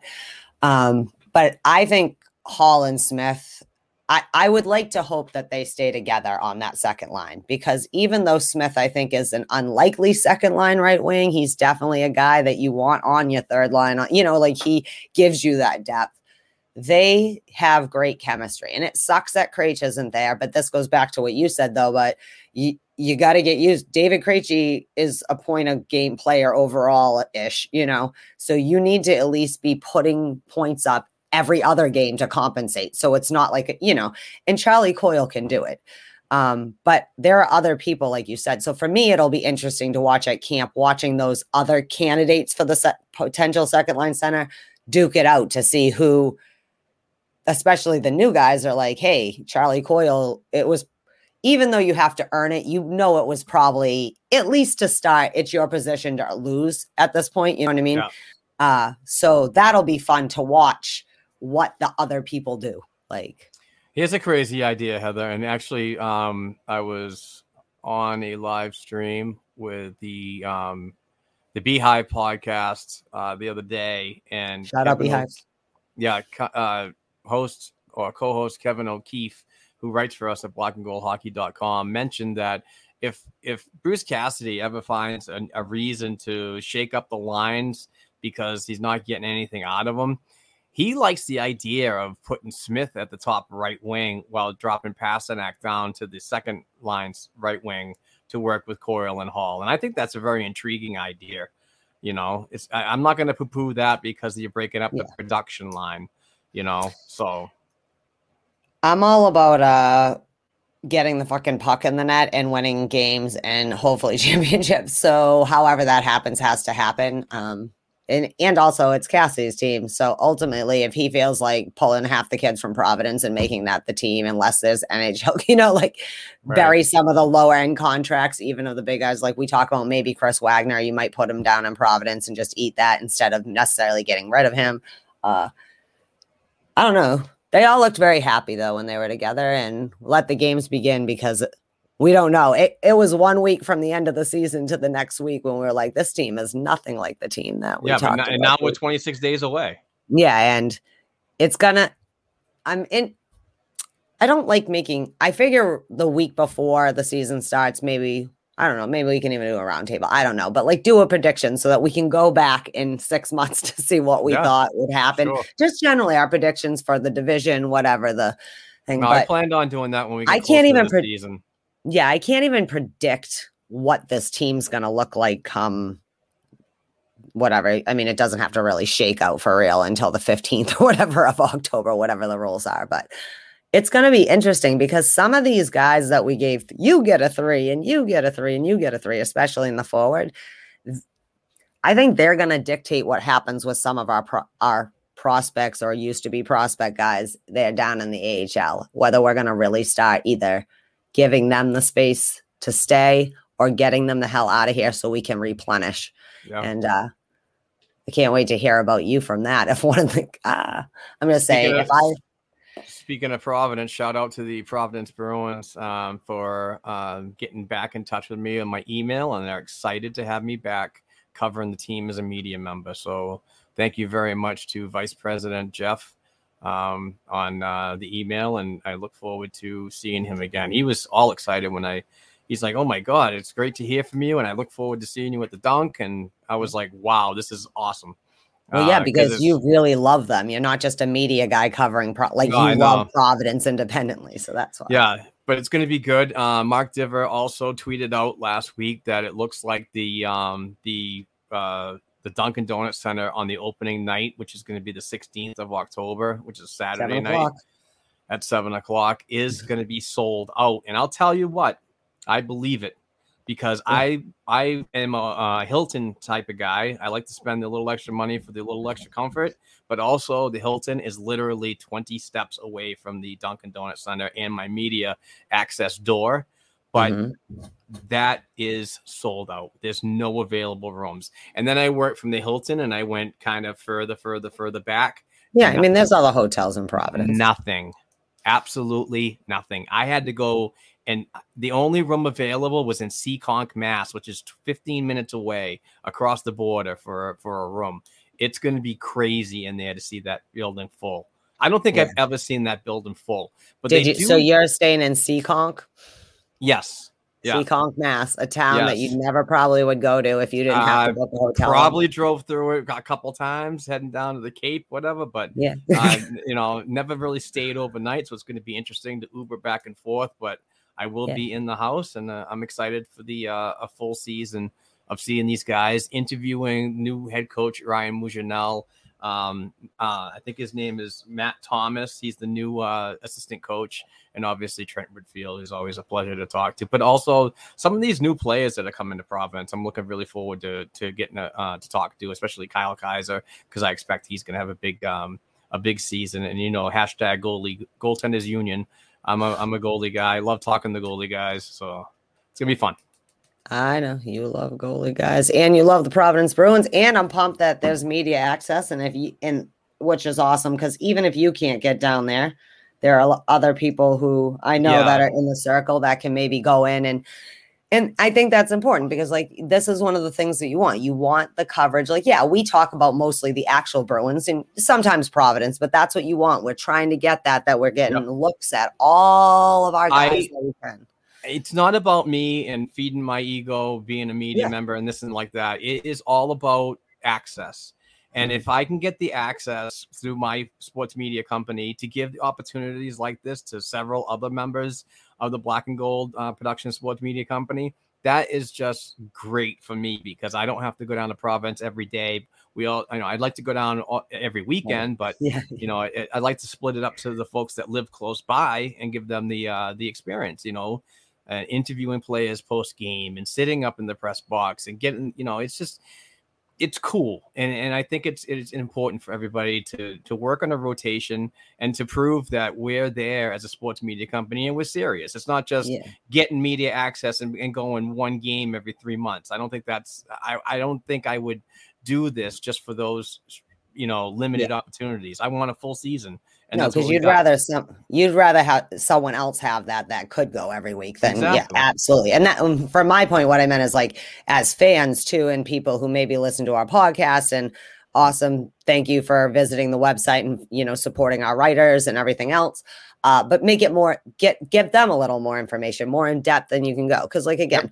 I think Hall and Smith, I would like to hope that they stay together on that second line, because even though Smith, I think, is an unlikely second line right wing, he's definitely a guy that you want on your third line. He gives you that depth. They have great chemistry, and it sucks that Krejci isn't there, but this goes back to what you said though, but you got to get used. David Krejci is a point of game player overall ish, so you need to at least be putting points up every other game to compensate. So it's not like, and Charlie Coyle can do it. But there are other people, like you said. So for me, it'll be interesting to watch at camp, watching those other candidates for the potential second line center duke it out to see who, especially the new guys, are like, hey, Charlie Coyle, it was, even though you have to earn it, it was probably, at least to start, it's your position to lose at this point. You know what I mean? Yeah. So that'll be fun to watch what the other people do. Like, here's a crazy idea, Heather. And actually, I was on a live stream with the Beehive podcast the other day, and shout out Beehive. Host or co-host Kevin O'Keefe, who writes for us at blackandgoldhockey.com, mentioned that if Bruce Cassidy ever finds a reason to shake up the lines because he's not getting anything out of them, he likes the idea of putting Smith at the top right wing while dropping Pasternak down to the second line's right wing to work with Coyle and Hall. And I think that's a very intriguing idea. I'm not going to poo-poo that because you're breaking up the production line, so. I'm all about getting the fucking puck in the net and winning games and hopefully championships. So however that happens has to happen. And also it's Cassidy's team. So ultimately, if he feels like pulling half the kids from Providence and making that the team, unless there's NHL, bury some of the lower end contracts, even of the big guys, like we talk about, maybe Chris Wagner, you might put him down in Providence and just eat that instead of necessarily getting rid of him. I don't know. They all looked very happy though when they were together, and let the games begin, because we don't know. It was 1 week from the end of the season to the next week when we were like, this team is nothing like the team that we talked about. And now we're 26 days away. Yeah, and it's gonna. I don't like making. I figure the week before the season starts, maybe, I don't know, maybe we can even do a roundtable. I don't know, but do a prediction so that we can go back in 6 months to see what we thought would happen. Sure. Just generally our predictions for the division, whatever the thing. No, but I planned on doing that when we get closer to the season. Yeah, I can't even predict what this team's going to look like come whatever. I mean, it doesn't have to really shake out for real until the 15th or whatever of October, whatever the rules are. But it's going to be interesting because some of these guys that we gave, you get a 3 and you get a 3 and you get a 3, especially in the forward, I think they're going to dictate what happens with some of our prospects or used to be prospect guys. They're down in the AHL, whether we're going to really start either giving them the space to stay or getting them the hell out of here so we can replenish. Yeah. And I can't wait to hear about you from that. If one of the, I'm going to say, speaking of Providence, shout out to the Providence Bruins for getting back in touch with me on my email, and they're excited to have me back covering the team as a media member. So thank you very much to Vice President Jeff on the email, and I look forward to seeing him again. He was all excited when he's like, "Oh my God, it's great to hear from you, and I look forward to seeing you at the dunk." And I was like, "Wow, this is awesome." Well, yeah, because it's- you really love them. You're not just a media guy covering, like No, I you know. love Providence independently. So that's why. Yeah, but it's going to be good. Mark Diver also tweeted out last week that it looks like the Dunkin' Donuts Center on the opening night, which is going to be the 16th of October, which is Saturday night at 7:00, is going to be sold out. And I'll tell you what, I believe it, because I am a Hilton type of guy. I like to spend a little extra money for the little extra comfort, but also the Hilton is literally 20 steps away from the Dunkin' Donuts Center and my media access door. But that is sold out. There's no available rooms. And then I worked from the Hilton and I went kind of further back. Yeah, I mean, there's other hotels in Providence. Nothing. Absolutely nothing. I had to go, and the only room available was in Seekonk, Mass, which is 15 minutes away across the border for a room. It's going to be crazy in there to see that building full. I don't think I've ever seen that building full. But So you're staying in Seekonk? Yes. Yeah. Seekonk, Mass, a town that you never probably would go to if you didn't have to book a hotel. Probably drove through it a couple times, heading down to the Cape, whatever. But never really stayed overnight, so it's going to be interesting to Uber back and forth. But I will be in the house, and I'm excited for the a full season of seeing these guys, interviewing new head coach Ryan Mujanel. I think his name is Matt Thomas. He's the new assistant coach, and obviously Trent Whitfield is always a pleasure to talk to. But also some of these new players that are coming to Providence, I'm looking really forward to getting to talk to, especially Kyle Kaiser, because I expect he's going to have a big season. And hashtag goaltenders union. I'm a goalie guy. I love talking to goalie guys, so it's gonna be fun. I know you love goalie guys, and you love the Providence Bruins, and I'm pumped that there's media access, and which is awesome, because even if you can't get down there, there are other people who I know that are in the circle that can maybe go in, and I think that's important, because like this is one of the things that you want the coverage. Like, yeah, we talk about mostly the actual Bruins and sometimes Providence, but that's what you want. We're trying to get that we're getting looks at all of our guys that we can. It's not about me and feeding my ego, being a media member and this and like that. It is all about access. And if I can get the access through my sports media company to give opportunities like this to several other members of the Black and Gold production sports media company, that is just great for me, because I don't have to go down to Providence every day. I'd like to go down every weekend, but I'd like to split it up to the folks that live close by and give them the experience, interviewing players post game and sitting up in the press box and getting, it's cool. And I think it's important for everybody to work on a rotation and to prove that we're there as a sports media company and we're serious. It's not just getting media access and going one game every 3 months. I don't think I don't think I would do this just for those, limited opportunities. I want a full season. And no, because you'd rather have someone else have that could go every week than absolutely. And that, from my point, what I meant is like as fans too, and people who maybe listen to our podcast, and awesome. Thank you for visiting the website and supporting our writers and everything else. But make it more give them a little more information, more in depth than you can go. Because like again,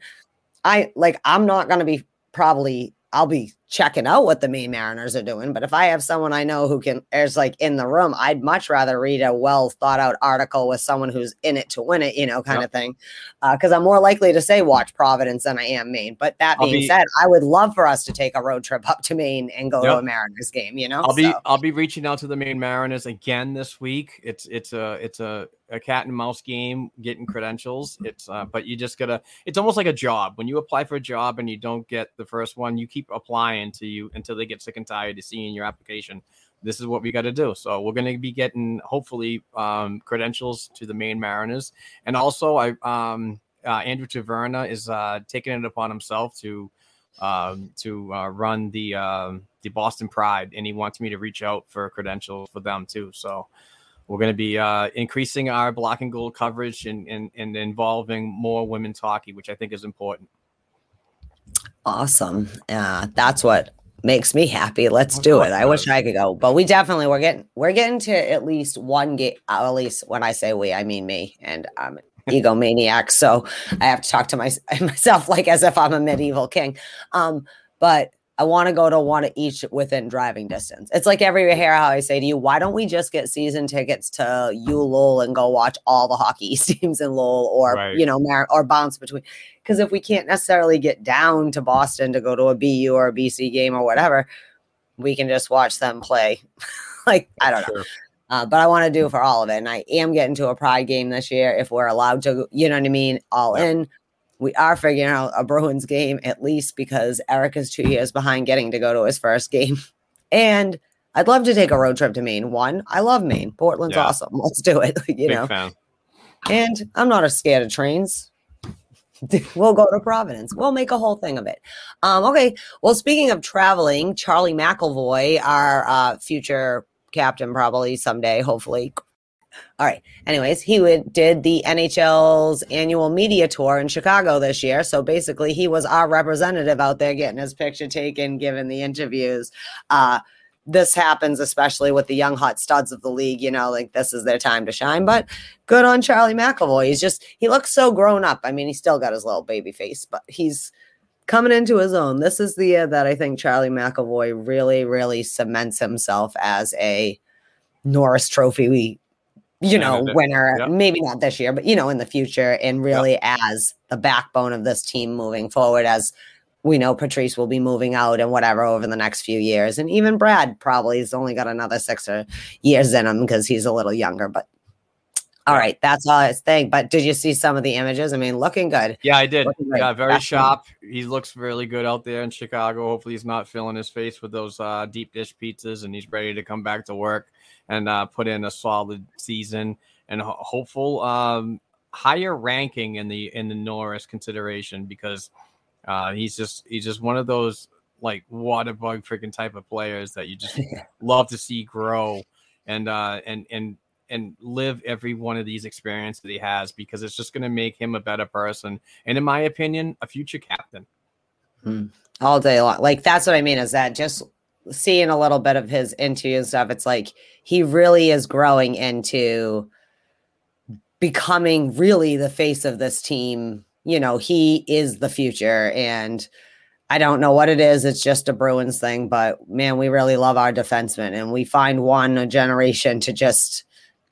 I'm not going to be I'll be checking out what the Maine Mariners are doing. But if I have someone I know who is like in the room, I'd much rather read a well thought out article with someone who's in it to win it, kind of thing. Because I'm more likely to say watch Providence than I am Maine. But that being said, I would love for us to take a road trip up to Maine and go to a Mariners game. I'll be reaching out to the Maine Mariners again this week. It's a cat and mouse game, getting credentials. But you just it's almost like a job. When you apply for a job and you don't get the first one, you keep applying until they get sick and tired of seeing your application. This is what we got to do. So we're going to be getting hopefully credentials to the Maine Mariners. And also Andrew Taverna is taking it upon himself to run the Boston Pride, and he wants me to reach out for credentials for them too. So we're going to be increasing our Black and Gold coverage and involving more women's hockey, which I think is important. Awesome. That's what makes me happy. Let's do it. I wish I could go, but we're getting to at least one game. At least when I say we, I mean me, and egomaniac. So I have to talk to myself like as if I'm a medieval king. But I want to go to one of each within driving distance. It's like every year how I say to you, why don't we just get season tickets to Lowell and go watch all the hockey East teams in Lowell or, or bounce between. Because if we can't necessarily get down to Boston to go to a BU or a BC game or whatever, we can just watch them play. I don't know. But I want to do for all of it. And I am getting to a Pride game this year if we're allowed to, you know what I mean? All in. We are figuring out a Bruins game at least because Eric is 2 years behind getting to go to his first game. And I'd love to take a road trip to Maine. One, I love Maine. Portland's awesome. Let's do it. Big fan. And I'm not scared of trains. We'll go to Providence. We'll make a whole thing of it. Okay. Well, speaking of traveling, Charlie McAvoy, our future captain, probably someday, hopefully. All right. Anyways, he did the NHL's annual media tour in Chicago this year. So basically, he was our representative out there getting his picture taken, giving the interviews. This happens especially with the young hot studs of the league. This is their time to shine. But good on Charlie McAvoy. He looks so grown up. I mean, he's still got his little baby face, but he's coming into his own. This is the year that I think Charlie McAvoy really, really cements himself as a Norris Trophy winner. Yep. Maybe not this year, but, in the future, and really as the backbone of this team moving forward, as we know Patrice will be moving out and whatever over the next few years. And even Brad probably has only got another 6 years in him because he's a little younger, but all right, that's all I think. But did you see some of the images? I mean, looking good. Yeah, I did. Yeah, very sharp. He looks really good out there in Chicago. Hopefully he's not filling his face with those deep dish pizzas, and he's ready to come back to work and put in a solid season and hopeful higher ranking in the Norris consideration, because he's just one of those like water bug freaking type of players that you just love to see grow and live every one of these experiences that he has, because it's just going to make him a better person. And in my opinion, a future captain. All day long. Like, that's what I mean, is that just seeing a little bit of his interview and stuff, it's like he really is growing into becoming really the face of this team. He is the future, and I don't know what it is. It's just a Bruins thing, but man, we really love our defensemen, and we find one a generation to just,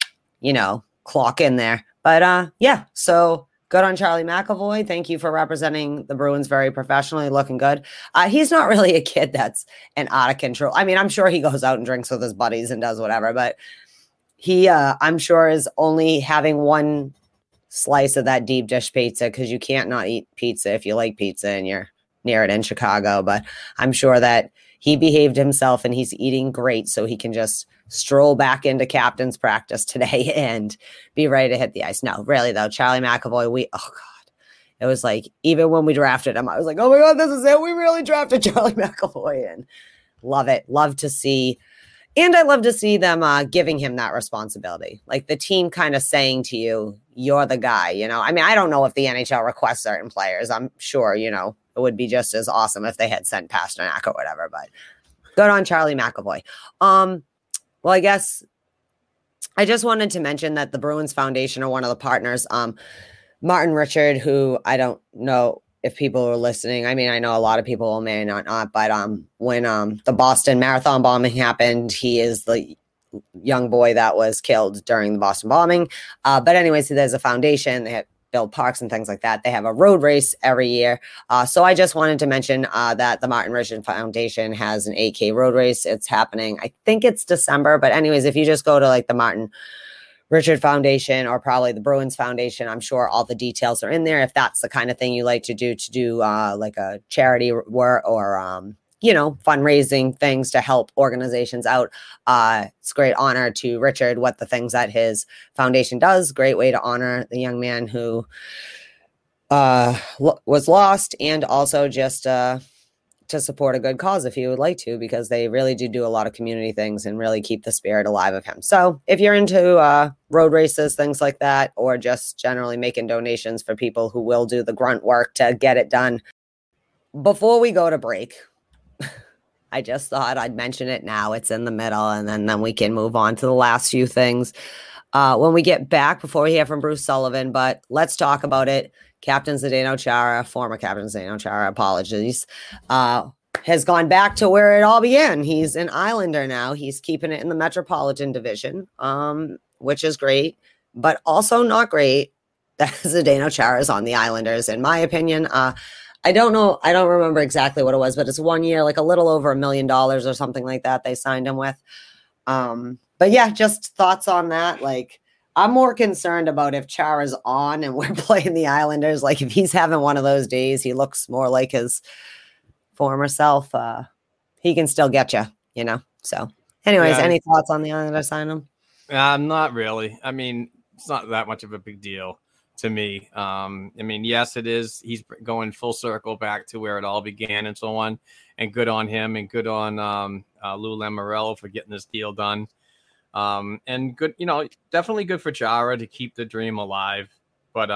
clock in there. But so good on Charlie McAvoy. Thank you for representing the Bruins very professionally, looking good. He's not really a kid that's an out of control. I mean, I'm sure he goes out and drinks with his buddies and does whatever, but he, I'm sure, is only having one slice of that deep dish pizza, because you can't not eat pizza if you like pizza and you're near it in Chicago. But I'm sure that he behaved himself and he's eating great, so he can just stroll back into captain's practice today and be ready to hit the ice. No, really though, Charlie McAvoy, it was like, even when we drafted him, I was like, oh my God, this is it. We really drafted Charlie McAvoy, and love it. Love to see. And I love to see them giving him that responsibility. Like the team kind of saying to you, you're the guy, I mean, I don't know if the NHL requests certain players. I'm sure, it would be just as awesome if they had sent Pasternak or whatever, but good on Charlie McAvoy. Well, I guess I just wanted to mention that the Bruins Foundation are one of the partners. Martin Richard, who I don't know if people are listening. I mean, I know a lot of people may not, but when the Boston Marathon bombing happened, he is the young boy that was killed during the Boston bombing. But anyways, there's a foundation. They have build parks and things like that. They have a road race every year. So I just wanted to mention that the Martin Richard Foundation has an 8K road race. It's happening, I think it's December. But anyways, if you just go to like the Martin Richard Foundation or probably the Bruins Foundation, I'm sure all the details are in there. If that's the kind of thing you like to do like a charity work or, fundraising things to help organizations out. It's a great honor to Richard, what the things that his foundation does. Great way to honor the young man who was lost, and also just to support a good cause if you would like to, because they really do a lot of community things and really keep the spirit alive of him. So if you're into road races, things like that, or just generally making donations for people who will do the grunt work to get it done. Before we go to break, I just thought I'd mention it now. It's in the middle, and then we can move on to the last few things. when we get back before we hear from Bruce Sullivan, but let's talk about it. Captain Zdeno Chara, former Captain Zdeno Chara, apologies, has gone back to where it all began. He's an Islander now. He's keeping it in the Metropolitan Division, which is great, but also not great that Zdeno Chara is on the Islanders, in my opinion. I don't know. I don't remember exactly what it was, but it's 1 year, like a little over $1 million or something like that they signed him with. But yeah, just thoughts on that. Like, I'm more concerned about if Chara's on and we're playing the Islanders. Like, if he's having one of those days, he looks more like his former self. He can still get you, you know? So anyways, any thoughts on the Islanders sign him? Not really. I mean, it's not that much of a big deal to me. I mean, yes, it is. He's going full circle back to where it all began and so on. And good on him, and good on Lou Lamoriello for getting this deal done. And good, you know, definitely good for Chara to keep the dream alive. But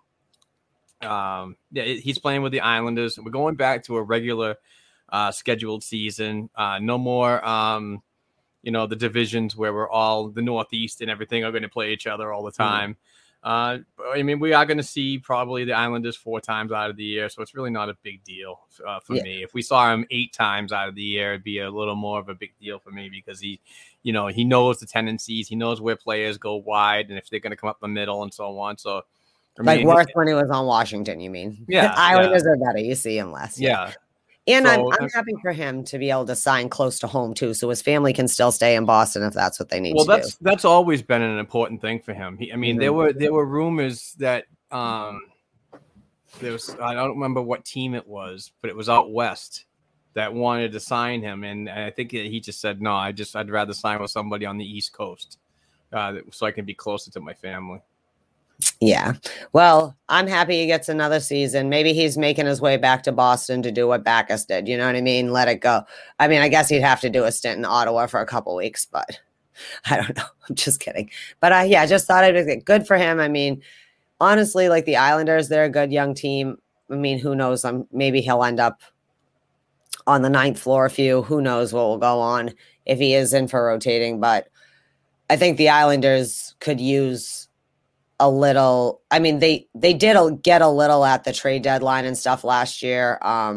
yeah, he's playing with the Islanders. We're going back to a regular scheduled season. No more, you know, the divisions where we're all the Northeast and everything are going to play each other all the time. I mean, we are going to see probably the Islanders 4 times out of the year, so it's really not a big deal for me. If we saw him 8 times out of the year, it'd be a little more of a big deal for me because he, you know, he knows the tendencies, he knows where players go wide and if they're going to come up the middle and so on. So, I mean, like Worth when he was on Washington, you mean? Yeah, Islanders are better. You see him less. Yeah. And So, I'm happy for him to be able to sign close to home too, so his family can still stay in Boston if that's what they need to do. That's always been an important thing for him. I mean, there were rumors that there was, I don't remember what team it was, but it was out west that wanted to sign him, and I think he just said no. I'd rather sign with somebody on the East Coast so I can be closer to my family. Yeah. Well, I'm happy he gets another season. Maybe he's making his way back to Boston to do what Backus did. You know what I mean? Let it go. I mean, I guess he'd have to do a stint in Ottawa for a couple weeks, but I don't know. I'm just kidding. But yeah, I just thought it was good for him. I mean, honestly, like the Islanders, they're a good young team. I mean, who knows? Maybe he'll end up on the 9th floor a few. Who knows what will go on if he is in for rotating. But I think the Islanders could use a little. I mean, they did get a little at the trade deadline and stuff last year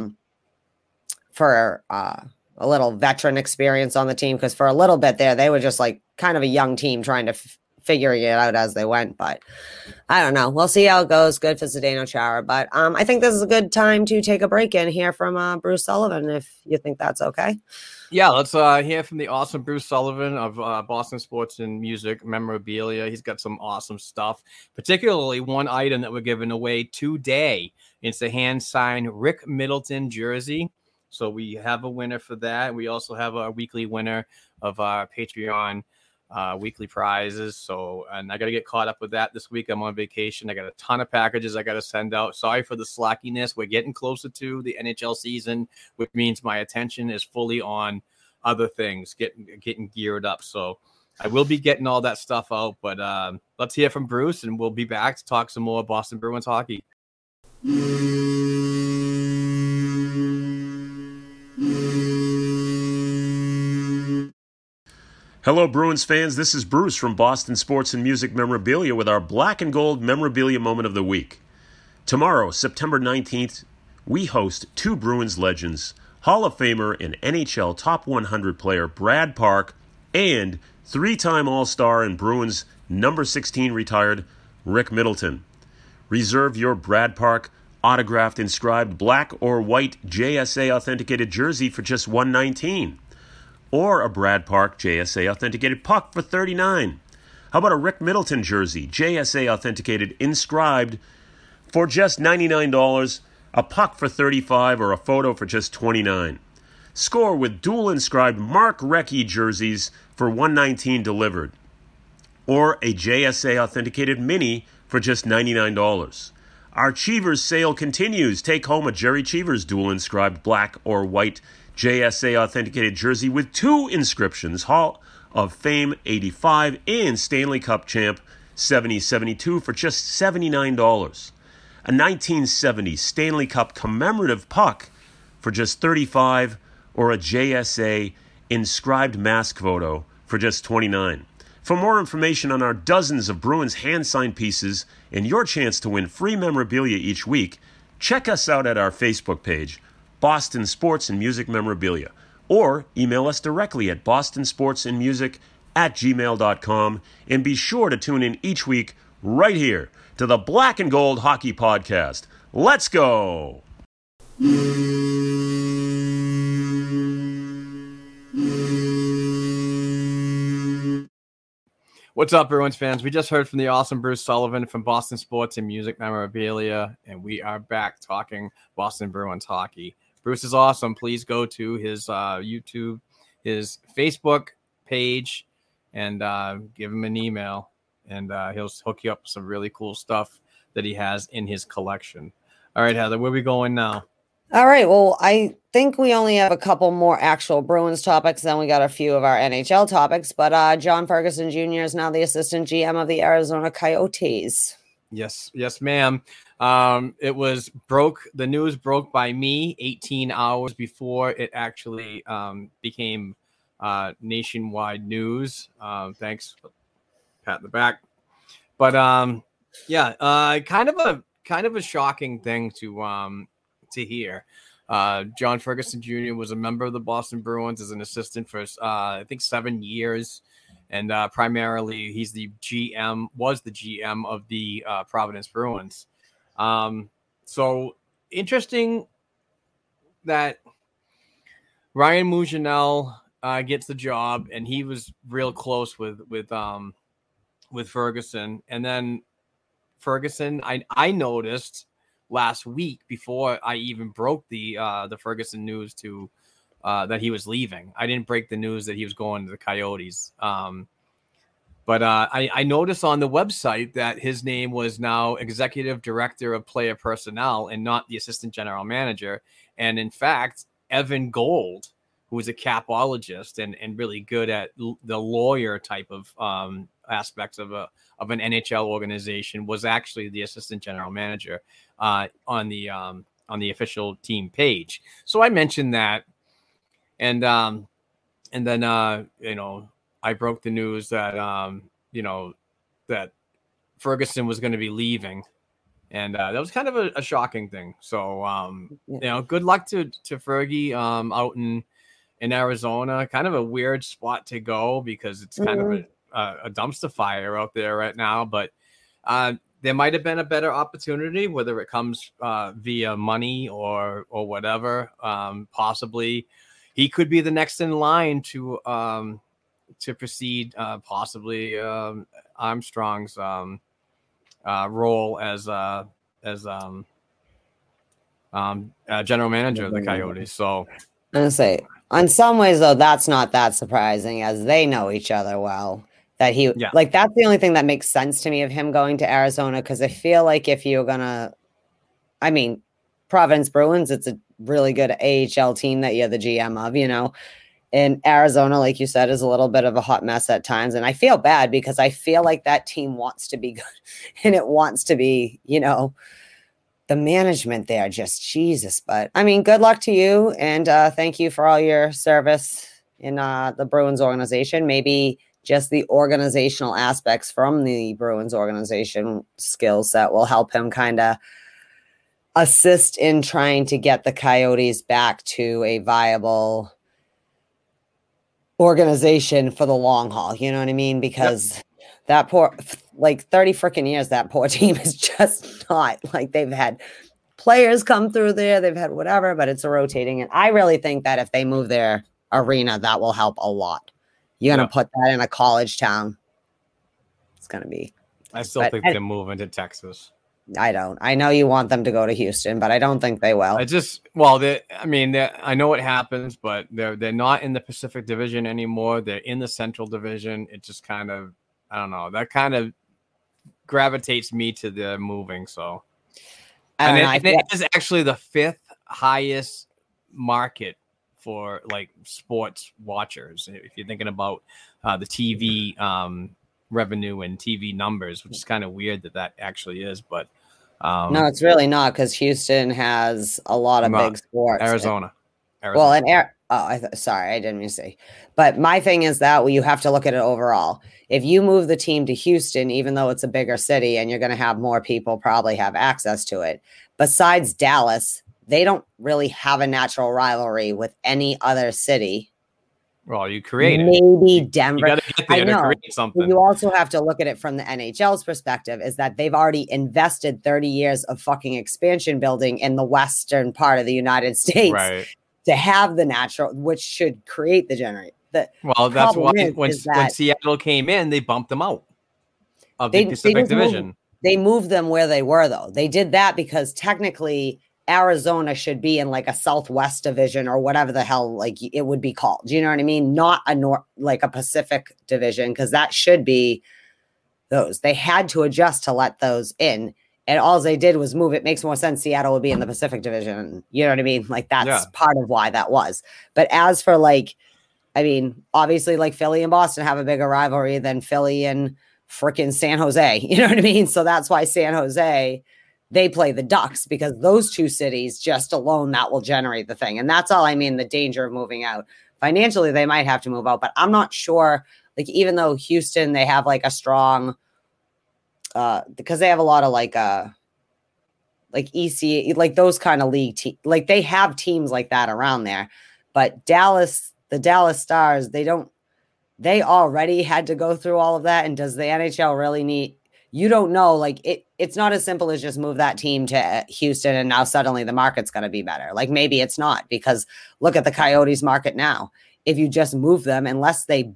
for a little veteran experience on the team, because for a little bit there they were just like kind of a young team trying to figuring it out as they went. But I don't know. We'll see how it goes. Good for Zdeno Chara. But I think this is a good time to take a break and hear from Bruce Sullivan, if you think that's okay. Yeah, let's hear from the awesome Bruce Sullivan of Boston Sports and Music Memorabilia. He's got some awesome stuff, particularly one item that we're giving away today. It's a hand-signed Rick Middleton jersey. So we have a winner for that. We also have a weekly winner of our Patreon weekly prizes. So, and I got to get caught up with that this week. I'm on vacation. I got a ton of packages I got to send out. Sorry for the slackiness. We're getting closer to the NHL season, which means my attention is fully on other things, getting geared up. So I will be getting all that stuff out, but let's hear from Bruce and we'll be back to talk some more Boston Bruins hockey. Hello, Bruins fans. This is Bruce from Boston Sports and Music Memorabilia with our Black and Gold Memorabilia Moment of the Week. Tomorrow, September 19th, we host 2 Bruins legends, Hall of Famer and NHL Top 100 player Brad Park, and 3-time All-Star and Bruins number 16 retired Rick Middleton. Reserve your Brad Park autographed inscribed black or white JSA authenticated jersey for just $119. Or a Brad Park JSA authenticated puck for $39. How about a Rick Middleton jersey, JSA authenticated inscribed for just $99, a puck for $35, or a photo for just $29. Score with dual inscribed Mark Recchi jerseys for $119 delivered. Or a JSA authenticated mini for just $99. Our Cheevers sale continues. Take home a Jerry Cheevers dual inscribed black or white JSA authenticated jersey with 2 inscriptions, Hall of Fame 85 and Stanley Cup champ 70-72 for just $79. A 1970 Stanley Cup commemorative puck for just $35, or a JSA inscribed mask photo for just $29. For more information on our dozens of Bruins hand signed pieces and your chance to win free memorabilia each week, check us out at our Facebook page, Boston Sports and Music Memorabilia, or email us directly at bostonsportsandmusic@gmail.com, and be sure to tune in each week right here to the Black and Gold Hockey Podcast. Let's go! What's up, Bruins fans? We just heard from the awesome Bruce Sullivan from Boston Sports and Music Memorabilia, and we are back talking Boston Bruins hockey. Bruce is awesome. Please go to his YouTube, his Facebook page, and give him an email, and he'll hook you up with some really cool stuff that he has in his collection. All right, Heather, where are we going now? All right. Well, I think we only have a couple more actual Bruins topics. Then we got a few of our NHL topics. But John Ferguson Jr. is now the assistant GM of the Arizona Coyotes. Yes, ma'am. The news broke by me 18 hours before it actually became nationwide news. Thanks, pat in the back. But kind of a shocking thing to hear. John Ferguson Jr. was a member of the Boston Bruins as an assistant for I think 7 years, and primarily was the GM of the Providence Bruins. So interesting that Ryan Mougenel gets the job, and he was real close with Ferguson, and then Ferguson, I noticed last week before I even broke the Ferguson news to that he was leaving. I didn't break the news that he was going to the Coyotes. But I noticed on the website that his name was now executive director of player personnel and not the assistant general manager. And in fact, Evan Gold, who is a capologist and really good at the lawyer type of aspects of an NHL organization, was actually the assistant general manager on the official team page. So I mentioned that, and then I broke the news that that Ferguson was going to be leaving, and that was kind of a shocking thing. So good luck to Fergie out in Arizona. Kind of a weird spot to go because it's kind of a dumpster fire out there right now, but there might have been a better opportunity, whether it comes via money or whatever. Possibly he could be the next in line to proceed, possibly Armstrong's role as general manager of the Coyotes. So I'm gonna say, in some ways, though, that's not that surprising, as they know each other well. That that's the only thing that makes sense to me of him going to Arizona, because I feel like if you're gonna, Providence Bruins, it's a really good AHL team that you're the GM of, And Arizona, like you said, is a little bit of a hot mess at times. And I feel bad because I feel like that team wants to be good and it wants to be, the management there, just Jesus. But good luck to you. And thank you for all your service in the Bruins organization. Maybe just the organizational aspects from the Bruins organization skill set will help him kind of assist in trying to get the Coyotes back to a viable organization for the long haul. You know what I mean? Because that poor, 30 freaking years, that poor team is just not they've had players come through there. They've had whatever, but it's a rotating. And I really think that if they move their arena, that will help a lot. You're going to put that in a college town. It's going to be. I still think they're moving to Texas. I don't. I know you want them to go to Houston, but I don't think they will. I know what happens, but they're not in the Pacific Division anymore. They're in the Central Division. It just kind of, I don't know, that kind of gravitates me to the moving. So, it is actually the 5th highest market for sports watchers. If you're thinking about the TV revenue and TV numbers, which is kind of weird that actually is, but no, it's really not, because Houston has a lot of big sports. Arizona. Well, and Sorry, I didn't mean to say. But my thing is that you have to look at it overall. If you move the team to Houston, even though it's a bigger city and you're going to have more people probably have access to it, besides Dallas, they don't really have a natural rivalry with any other city. Well, you create it. Maybe Denver. You got to get there to create something. You also have to look at it from the NHL's perspective, is that they've already invested 30 years of fucking expansion building in the western part of the United States. Right. To have the natural, which should create the generate. Well, that's why when Seattle came in, they bumped them out of the Pacific Division. They moved them where they were, though. They did that because technically Arizona should be in like a Southwest division or whatever the hell like it would be called. Do you know what I mean? Not like a Pacific division, because that should be those. They had to adjust to let those in. And all they did was move. It makes more sense. Seattle would be in the Pacific Division. You know what I mean? Like that's part of why that was. But as for like, I mean, obviously like Philly and Boston have a bigger rivalry than Philly and freaking San Jose. You know what I mean? So that's why San Jose, they play the Ducks, because those two cities just alone, that will generate the thing. And that's all I mean, the danger of moving out. Financially, they might have to move out, but I'm not sure. Like, even though Houston, they have like a strong, because they have a lot of like EC, like those kind of league, like they have teams like that around there. But Dallas, the Dallas Stars, they already had to go through all of that. And does the NHL really need? You don't know. Like it's not as simple as just move that team to Houston and now suddenly the market's going to be better. Like maybe it's not, because look at the Coyotes market now. If you just move them, unless they.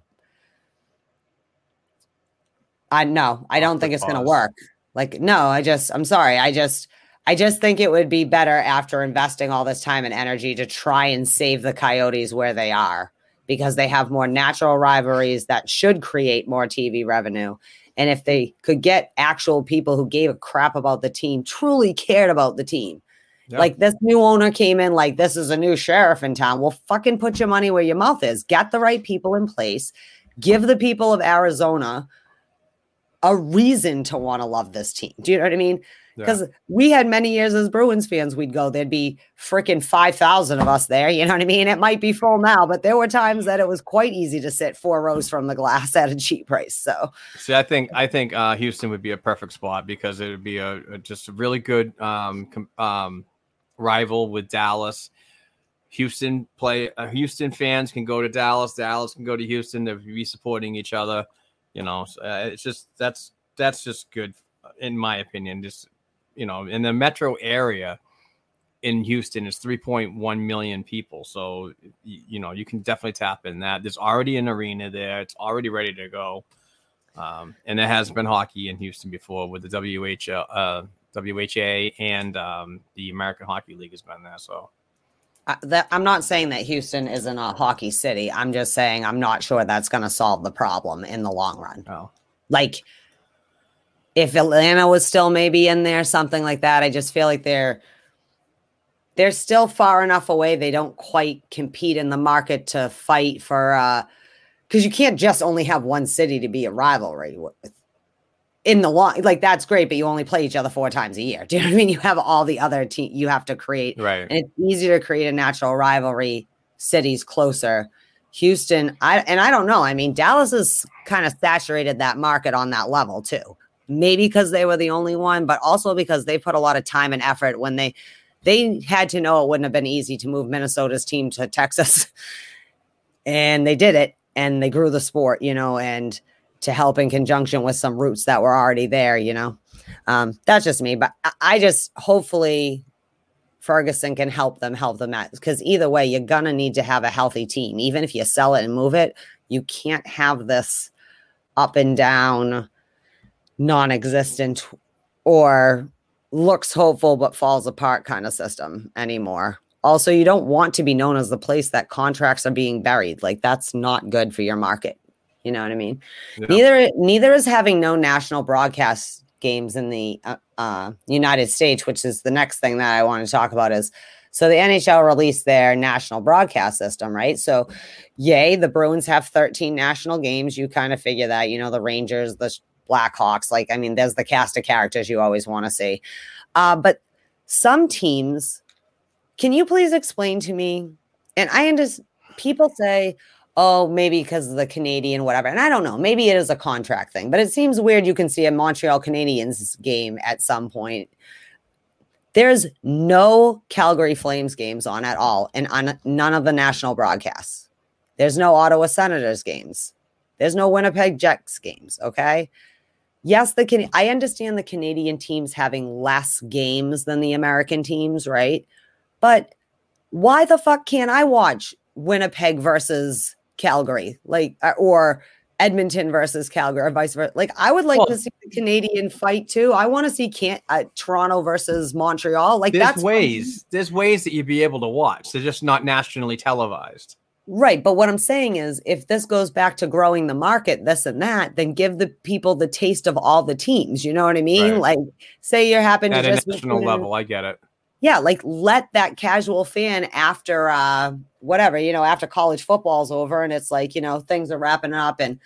I don't think it's going to work. Like, no, I'm sorry. I just think it would be better after investing all this time and energy to try and save the Coyotes where they are, because they have more natural rivalries that should create more TV revenue. And if they could get actual people who gave a crap about the team, truly cared about the team. Yeah. Like this new owner came in like, this is a new sheriff in town. Well, fucking put your money where your mouth is. Get the right people in place. Give the people of Arizona a reason to want to love this team. Do you know what I mean? Because we had many years as Bruins fans, we'd go, there'd be freaking 5,000 of us there. You know what I mean? It might be full now, but there were times that it was quite easy to sit 4 rows from the glass at a cheap price. So, see, I think Houston would be a perfect spot, because it would be just a really good rival with Dallas. Houston fans can go to Dallas. Dallas can go to Houston. They'll be supporting each other. You know, it's just that's just good in my opinion. Just, you know, in the metro area in Houston is 3.1 million people. So, you know, you can definitely tap in that. There's already an arena there. It's already ready to go. And there has been hockey in Houston before with the WHA and the American Hockey League has been there. So. I'm not saying that Houston isn't a hockey city. I'm just saying I'm not sure that's going to solve the problem in the long run. Oh. Like, if Atlanta was still maybe in there, something like that, I just feel like they're still far enough away. They don't quite compete in the market to fight for, because you can't just only have one city to be a rivalry with. In the long, like that's great, but you only play each other 4 times a year. Do you know what I mean? You have all the other teams you have to create, right? And it's easier to create a natural rivalry cities closer. Houston, I don't know. I mean, Dallas has kind of saturated that market on that level too. Maybe because they were the only one, but also because they put a lot of time and effort when they had to know it wouldn't have been easy to move Minnesota's team to Texas, and they did it, and they grew the sport, you know, and to help in conjunction with some roots that were already there, you know. That's just me, but I just hopefully Ferguson can help them out, because either way, you're gonna need to have a healthy team. Even if you sell it and move it, you can't have this up and down, non-existent, or looks hopeful but falls apart kind of system anymore. Also, you don't want to be known as the place that contracts are being buried. Like, that's not good for your market. You know what I mean? Yeah. Neither is having no national broadcast games in the United States, which is the next thing that I want to talk about. Is so the NHL released their national broadcast system, right? So, yay, the Bruins have 13 national games. You kind of figure that, you know, the Rangers, the Blackhawks, like, I mean, there's the cast of characters you always want to see. But some teams, can you please explain to me? And I understand. people say, oh, maybe because of the Canadian, whatever. And I don't know. Maybe it is a contract thing, but it seems weird. You can see a Montreal Canadiens game at some point. There's no Calgary Flames games on at all, and on none of the national broadcasts. There's no Ottawa Senators games. There's no Winnipeg Jets games. Okay. Yes, I understand the Canadian teams having less games than the American teams, right? But why the fuck can't I watch Winnipeg versus Calgary, or Edmonton versus Calgary, or vice versa? Like, I would like to see the Canadian fight too. I want to see Toronto versus Montreal. Like, there's ways that you'd be able to watch. They're just not nationally televised. Right. But what I'm saying is, if this goes back to growing the market, this and that, then give the people the taste of all the teams. You know what I mean? Right. Like, say you happen to at just a national level. I get it. Yeah, like let that casual fan after after college football's over and it's like, things are wrapping up, and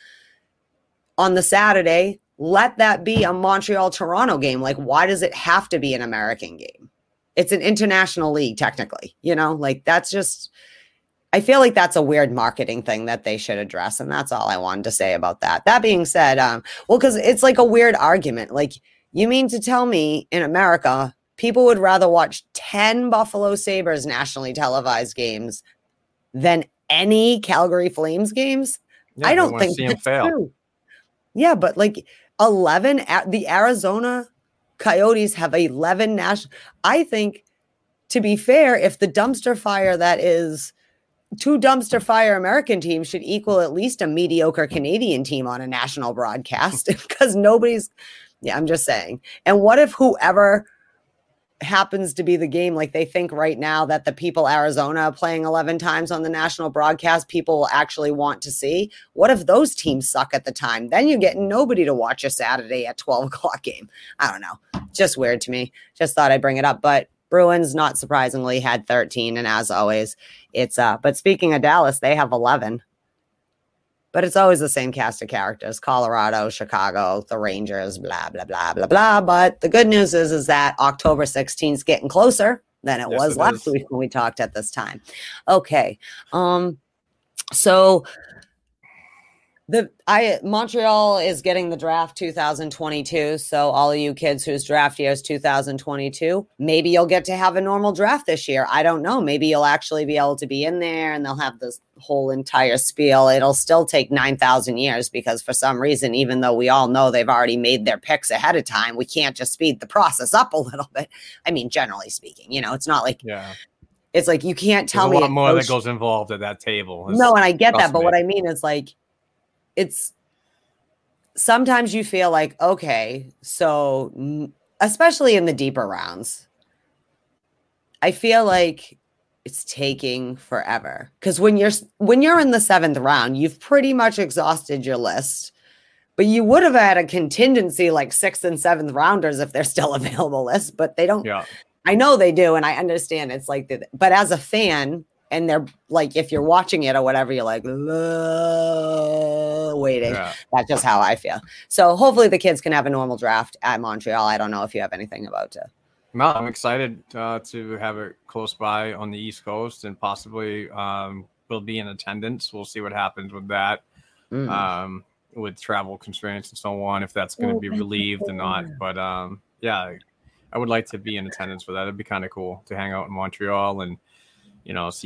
on the Saturday, let that be a Montreal-Toronto game. Like, why does it have to be an American game? It's an international league, technically, like that's just, I feel like that's a weird marketing thing that they should address. And that's all I wanted to say about that. That being said, because it's like a weird argument. Like, you mean to tell me in America, people would rather watch 10 Buffalo Sabres nationally televised games than any Calgary Flames games? Yeah, I don't think that's true. Yeah, but like 11, the Arizona Coyotes have 11 national. I think, to be fair, if the dumpster fire that is 2 dumpster fire American teams should equal at least a mediocre Canadian team on a national broadcast, because I'm just saying. And what if whoever happens to be the game, like they think right now that the people Arizona playing 11 times on the national broadcast, people will actually want to see? What if those teams suck at the time? Then you're getting nobody to watch a Saturday at 12 o'clock game. I don't know. Just weird to me. Just thought I'd bring it up. But Bruins, not surprisingly, had 13. And as always, but speaking of Dallas, they have 11. But it's always the same cast of characters: Colorado, Chicago, the Rangers, blah, blah, blah, blah, blah. But the good news is that October 16th is getting closer than it was last week when we talked at this time. Okay. So Montreal is getting the draft 2022. So all of you kids whose draft year is 2022, maybe you'll get to have a normal draft this year. I don't know. Maybe you'll actually be able to be in there and they'll have this whole entire spiel. It'll still take 9,000 years because for some reason, even though we all know they've already made their picks ahead of time, we can't just speed the process up a little bit. I mean, generally speaking, it's not like, it's like, you can't tell me a lot more that goes involved at that table. No, and I get that. But what I mean is, like, it's sometimes you feel like, okay, so especially in the deeper rounds, I feel like it's taking forever, because when you're in the 7th round, you've pretty much exhausted your list, but you would have had a contingency like 6th and 7th rounders if they're still available list, but they don't. Yeah. I know they do, and I understand it's like that, but as a fan, and they're like, if you're watching it or whatever, you're like, waiting. Yeah. That's just how I feel. So hopefully the kids can have a normal draft at Montreal. I don't know if you have anything about to. No, I'm excited to have it close by on the East Coast, and possibly we'll be in attendance. We'll see what happens with that, with travel constraints and so on, if that's going to be relieved or not. But yeah, I would like to be in attendance for that. It'd be kind of cool to hang out in Montreal and, see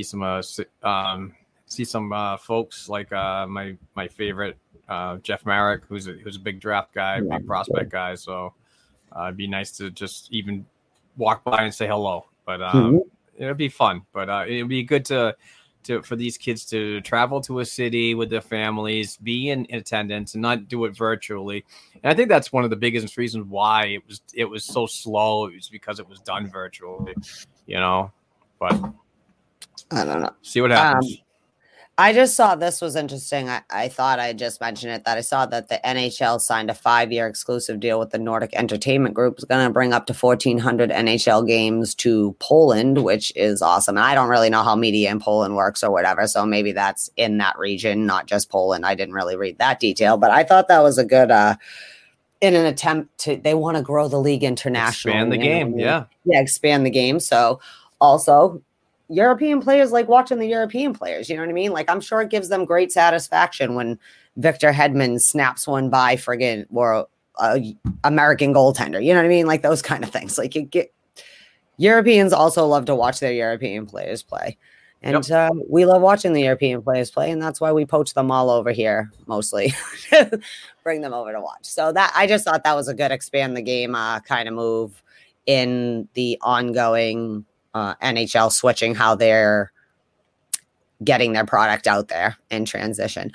some folks like my favorite Jeff Marek, who's a big draft guy, big prospect guy. So it'd be nice to just even walk by and say hello. But it'd be fun. But it'd be good for these kids to travel to a city with their families, be in attendance, and not do it virtually. And I think that's one of the biggest reasons why it was so slow. It was because it was done virtually, But I don't know. See what happens. I just saw this was interesting. I thought I just mentioned it, that I saw that the NHL signed a 5-year exclusive deal with the Nordic Entertainment Group. It's going to bring up to 1,400 NHL games to Poland, which is awesome. And I don't really know how media in Poland works or whatever, so maybe that's in that region, not just Poland. I didn't really read that detail, but I thought that was a good in an attempt to, they want to grow the league internationally. Expand the game, yeah. Yeah, expand the game. So also, European players like watching the European players. You know what I mean? Like, I'm sure it gives them great satisfaction when Victor Hedman snaps one by friggin' or American goaltender. You know what I mean? Like those kind of things. Like Europeans also love to watch their European players play. And we love watching the European players play, and that's why we poach them all over here mostly, bring them over to watch. So that I just thought that was a good expand the game kind of move in the ongoing NHL switching how they're getting their product out there in transition.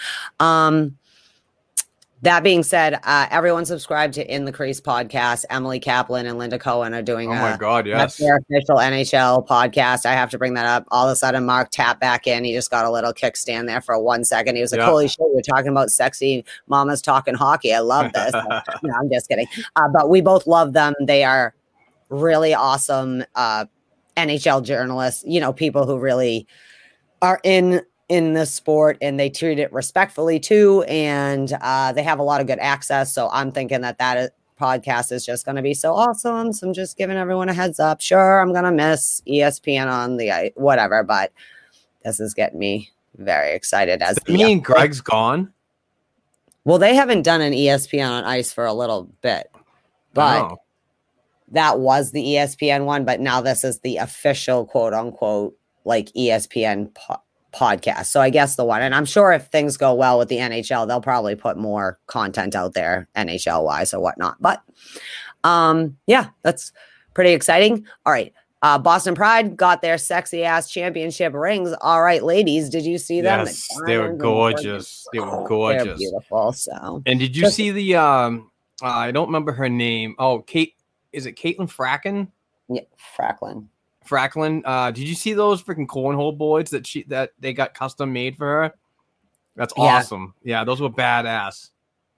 That being said, everyone subscribe to In the Crease podcast. Emily Kaplan and Linda Cohen are doing my God, yes, their official NHL podcast. I have to bring that up. All of a sudden, Mark tapped back in. He just got a little kickstand there for 1 second. He was like, holy shit, you're talking about sexy mamas talking hockey. I love this. No, I'm just kidding. But we both love them. They are really awesome NHL journalists, people who really are in the sport, and they treat it respectfully too. And they have a lot of good access. So I'm thinking that podcast is just going to be so awesome. So I'm just giving everyone a heads up. Sure, I'm going to miss ESPN on the whatever, but this is getting me very excited. Me and Greg's gone. Well, they haven't done an ESPN on Ice for a little bit, but that was the ESPN one. But now this is the official quote unquote like ESPN podcast. So I guess the one, and I'm sure if things go well with the NHL, they'll probably put more content out there NHL wise or whatnot. But that's pretty exciting. All right. Boston Pride got their sexy ass championship rings. All right, ladies, did you see them? Yes, they were gorgeous. They were gorgeous. They're beautiful. So, and did you see the I don't remember her name. Oh, Kate, is it Caitlin Fracken? Yeah, Fracklin. Did you see those freaking cornhole boards that they got custom made for her? That's awesome. Yeah, those were badass.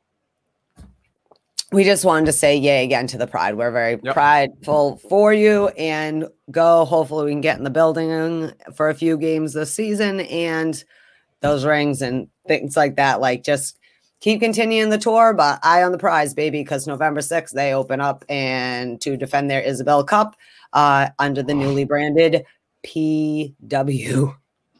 We just wanted to say yay again to the Pride. We're very prideful for you, and go. Hopefully we can get in the building for a few games this season, and those rings and things like that. Like, just keep continuing the tour, but eye on the prize, baby, because November 6th they open up and to defend their Isabel Cup under the newly branded PWPHF.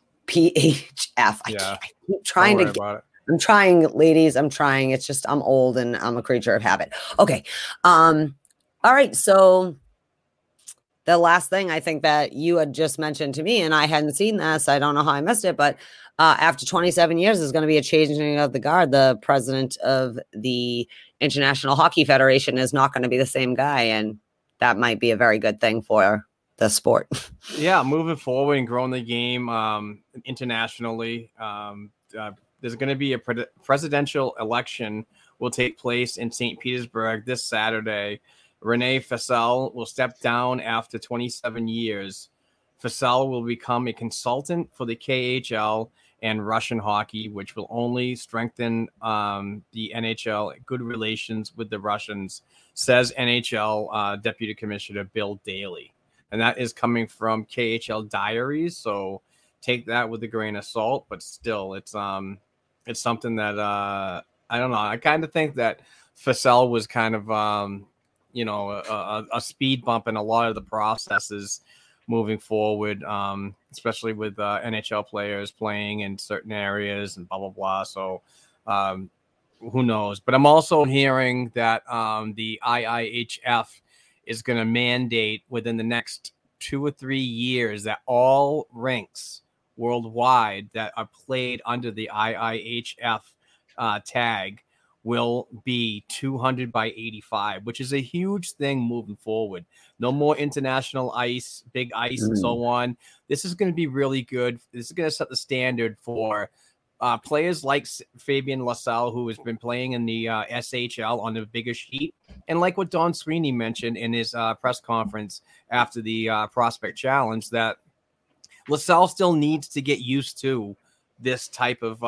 I keep trying to get. I'm trying, ladies. I'm trying. It's just I'm old and I'm a creature of habit. Okay. All right. So the last thing I think that you had just mentioned to me, and I hadn't seen this, I don't know how I missed it, but after 27 years, there's going to be a changing of the guard. The president of the International Hockey Federation is not going to be the same guy, and that might be a very good thing for the sport. Yeah, moving forward and growing the game internationally. There's going to be a presidential election will take place in St. Petersburg this Saturday. Renee Fassel will step down after 27 years. Fassel will become a consultant for the KHL and Russian hockey, which will only strengthen the NHL good relations with the Russians, says NHL Deputy Commissioner Bill Daly. And that is coming from KHL Diaries. So take that with a grain of salt, but still it's something that I don't know. I kind of think that Fassel was kind of a speed bump in a lot of the processes moving forward, especially with NHL players playing in certain areas and blah blah blah. So who knows? But I'm also hearing that the IIHF is going to mandate within the next 2 or 3 years that all rinks worldwide that are played under the IIHF tag will be 200 by 85, which is a huge thing moving forward. No more international ice, big ice, and so on. This is going to be really good. This is going to set the standard for players like Fabian Lassalle, who has been playing in the SHL on the bigger sheet. And like what Don Sweeney mentioned in his press conference after the Prospect Challenge, that Lassalle still needs to get used to this type of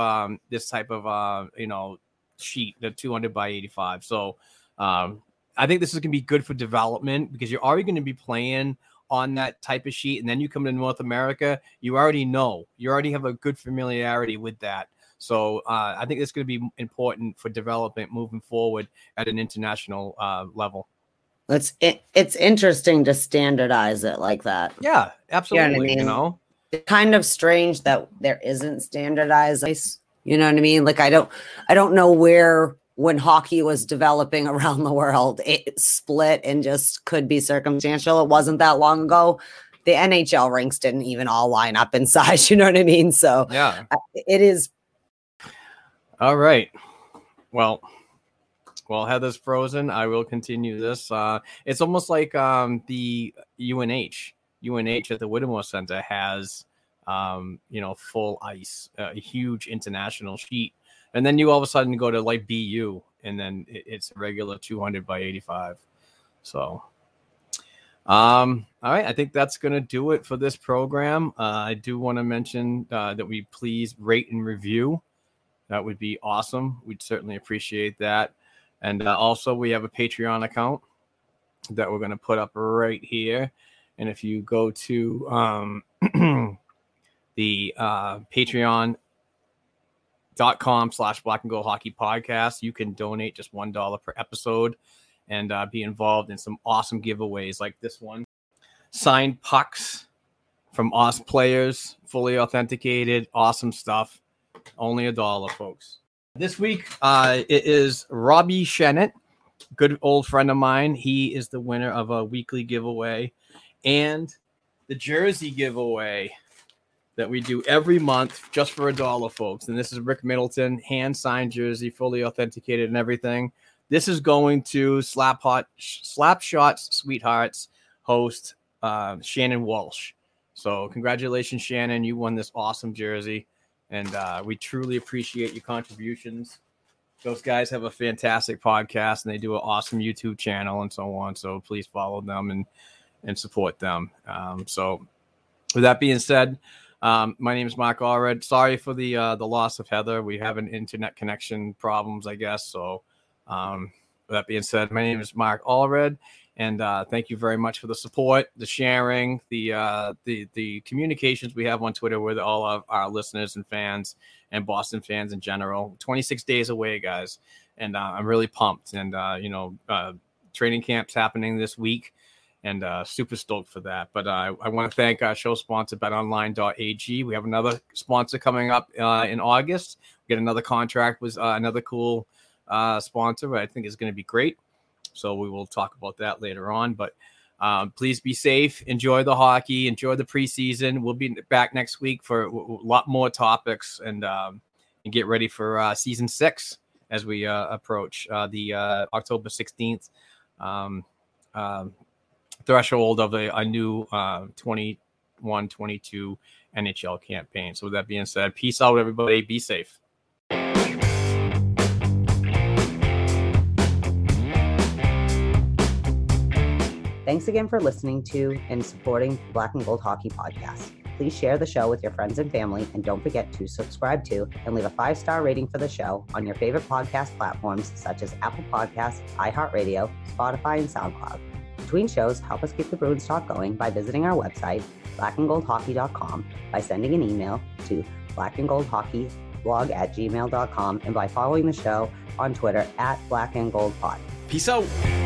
sheet, the 200 by 85. So I think this is going to be good for development because you're already going to be playing on that type of sheet. And then you come to North America, you already have a good familiarity with that. So I think it's going to be important for development moving forward at an international level. It's interesting to standardize it like that. Yeah, absolutely. You know what I mean? It's kind of strange that there isn't standardized ice. You know what I mean? Like I don't know where when hockey was developing around the world, it split and just could be circumstantial. It wasn't that long ago. The NHL rinks didn't even all line up in size. You know what I mean? So yeah, it is. All right. Well, Heather's frozen. I will continue this. It's almost like the UNH at the Whittemore Center has, full ice, a huge international sheet. And then you all of a sudden go to like BU, and then it's a regular 200 by 85. So, all right. I think that's going to do it for this program. I do want to mention that we please rate and review. That would be awesome. We'd certainly appreciate that. And also, we have a Patreon account that we're going to put up right here. And if you go to the patreon.com/Black and Gold Hockey Podcast, you can donate just $1 per episode and be involved in some awesome giveaways like this one. Signed pucks from Oz players, fully authenticated, awesome stuff. Only $1, folks. This week, it is Robbie Shennett, good old friend of mine. He is the winner of a weekly giveaway and the jersey giveaway that we do every month just for $1, folks. And this is Rick Middleton, hand-signed jersey, fully authenticated and everything. This is going to Slapshots Sweethearts host Shannon Walsh. So congratulations, Shannon. You won this awesome jersey. And we truly appreciate your contributions. Those guys have a fantastic podcast, and they do an awesome YouTube channel and so on. So please follow them and support them. So with that being said, my name is Mark Allred. Sorry for the loss of Heather. We have an internet connection problems, I guess. So with that being said, my name is Mark Allred. And thank you very much for the support, the sharing, the communications we have on Twitter with all of our listeners and fans and Boston fans in general. 26 days away, guys. And I'm really pumped. And, training camp's happening this week and super stoked for that. But I want to thank our show sponsor, betonline.ag. We have another sponsor coming up in August. We get another contract with another cool sponsor. I think is going to be great. So we will talk about that later on. But please be safe. Enjoy the hockey. Enjoy the preseason. We'll be back next week for a lot more topics and get ready for season 6 as we approach the October 16th threshold of a new 21-22 NHL campaign. So with that being said, peace out, everybody. Be safe. Thanks again for listening to and supporting Black and Gold Hockey Podcast. Please share the show with your friends and family, and don't forget to subscribe to and leave a 5-star rating for the show on your favorite podcast platforms such as Apple Podcasts, iHeartRadio, Spotify, and SoundCloud. Between shows, help us keep the Bruins talk going by visiting our website, blackandgoldhockey.com, by sending an email to blackandgoldhockeyblog@gmail.com, and by following the show on Twitter @blackandgoldpod. Peace out.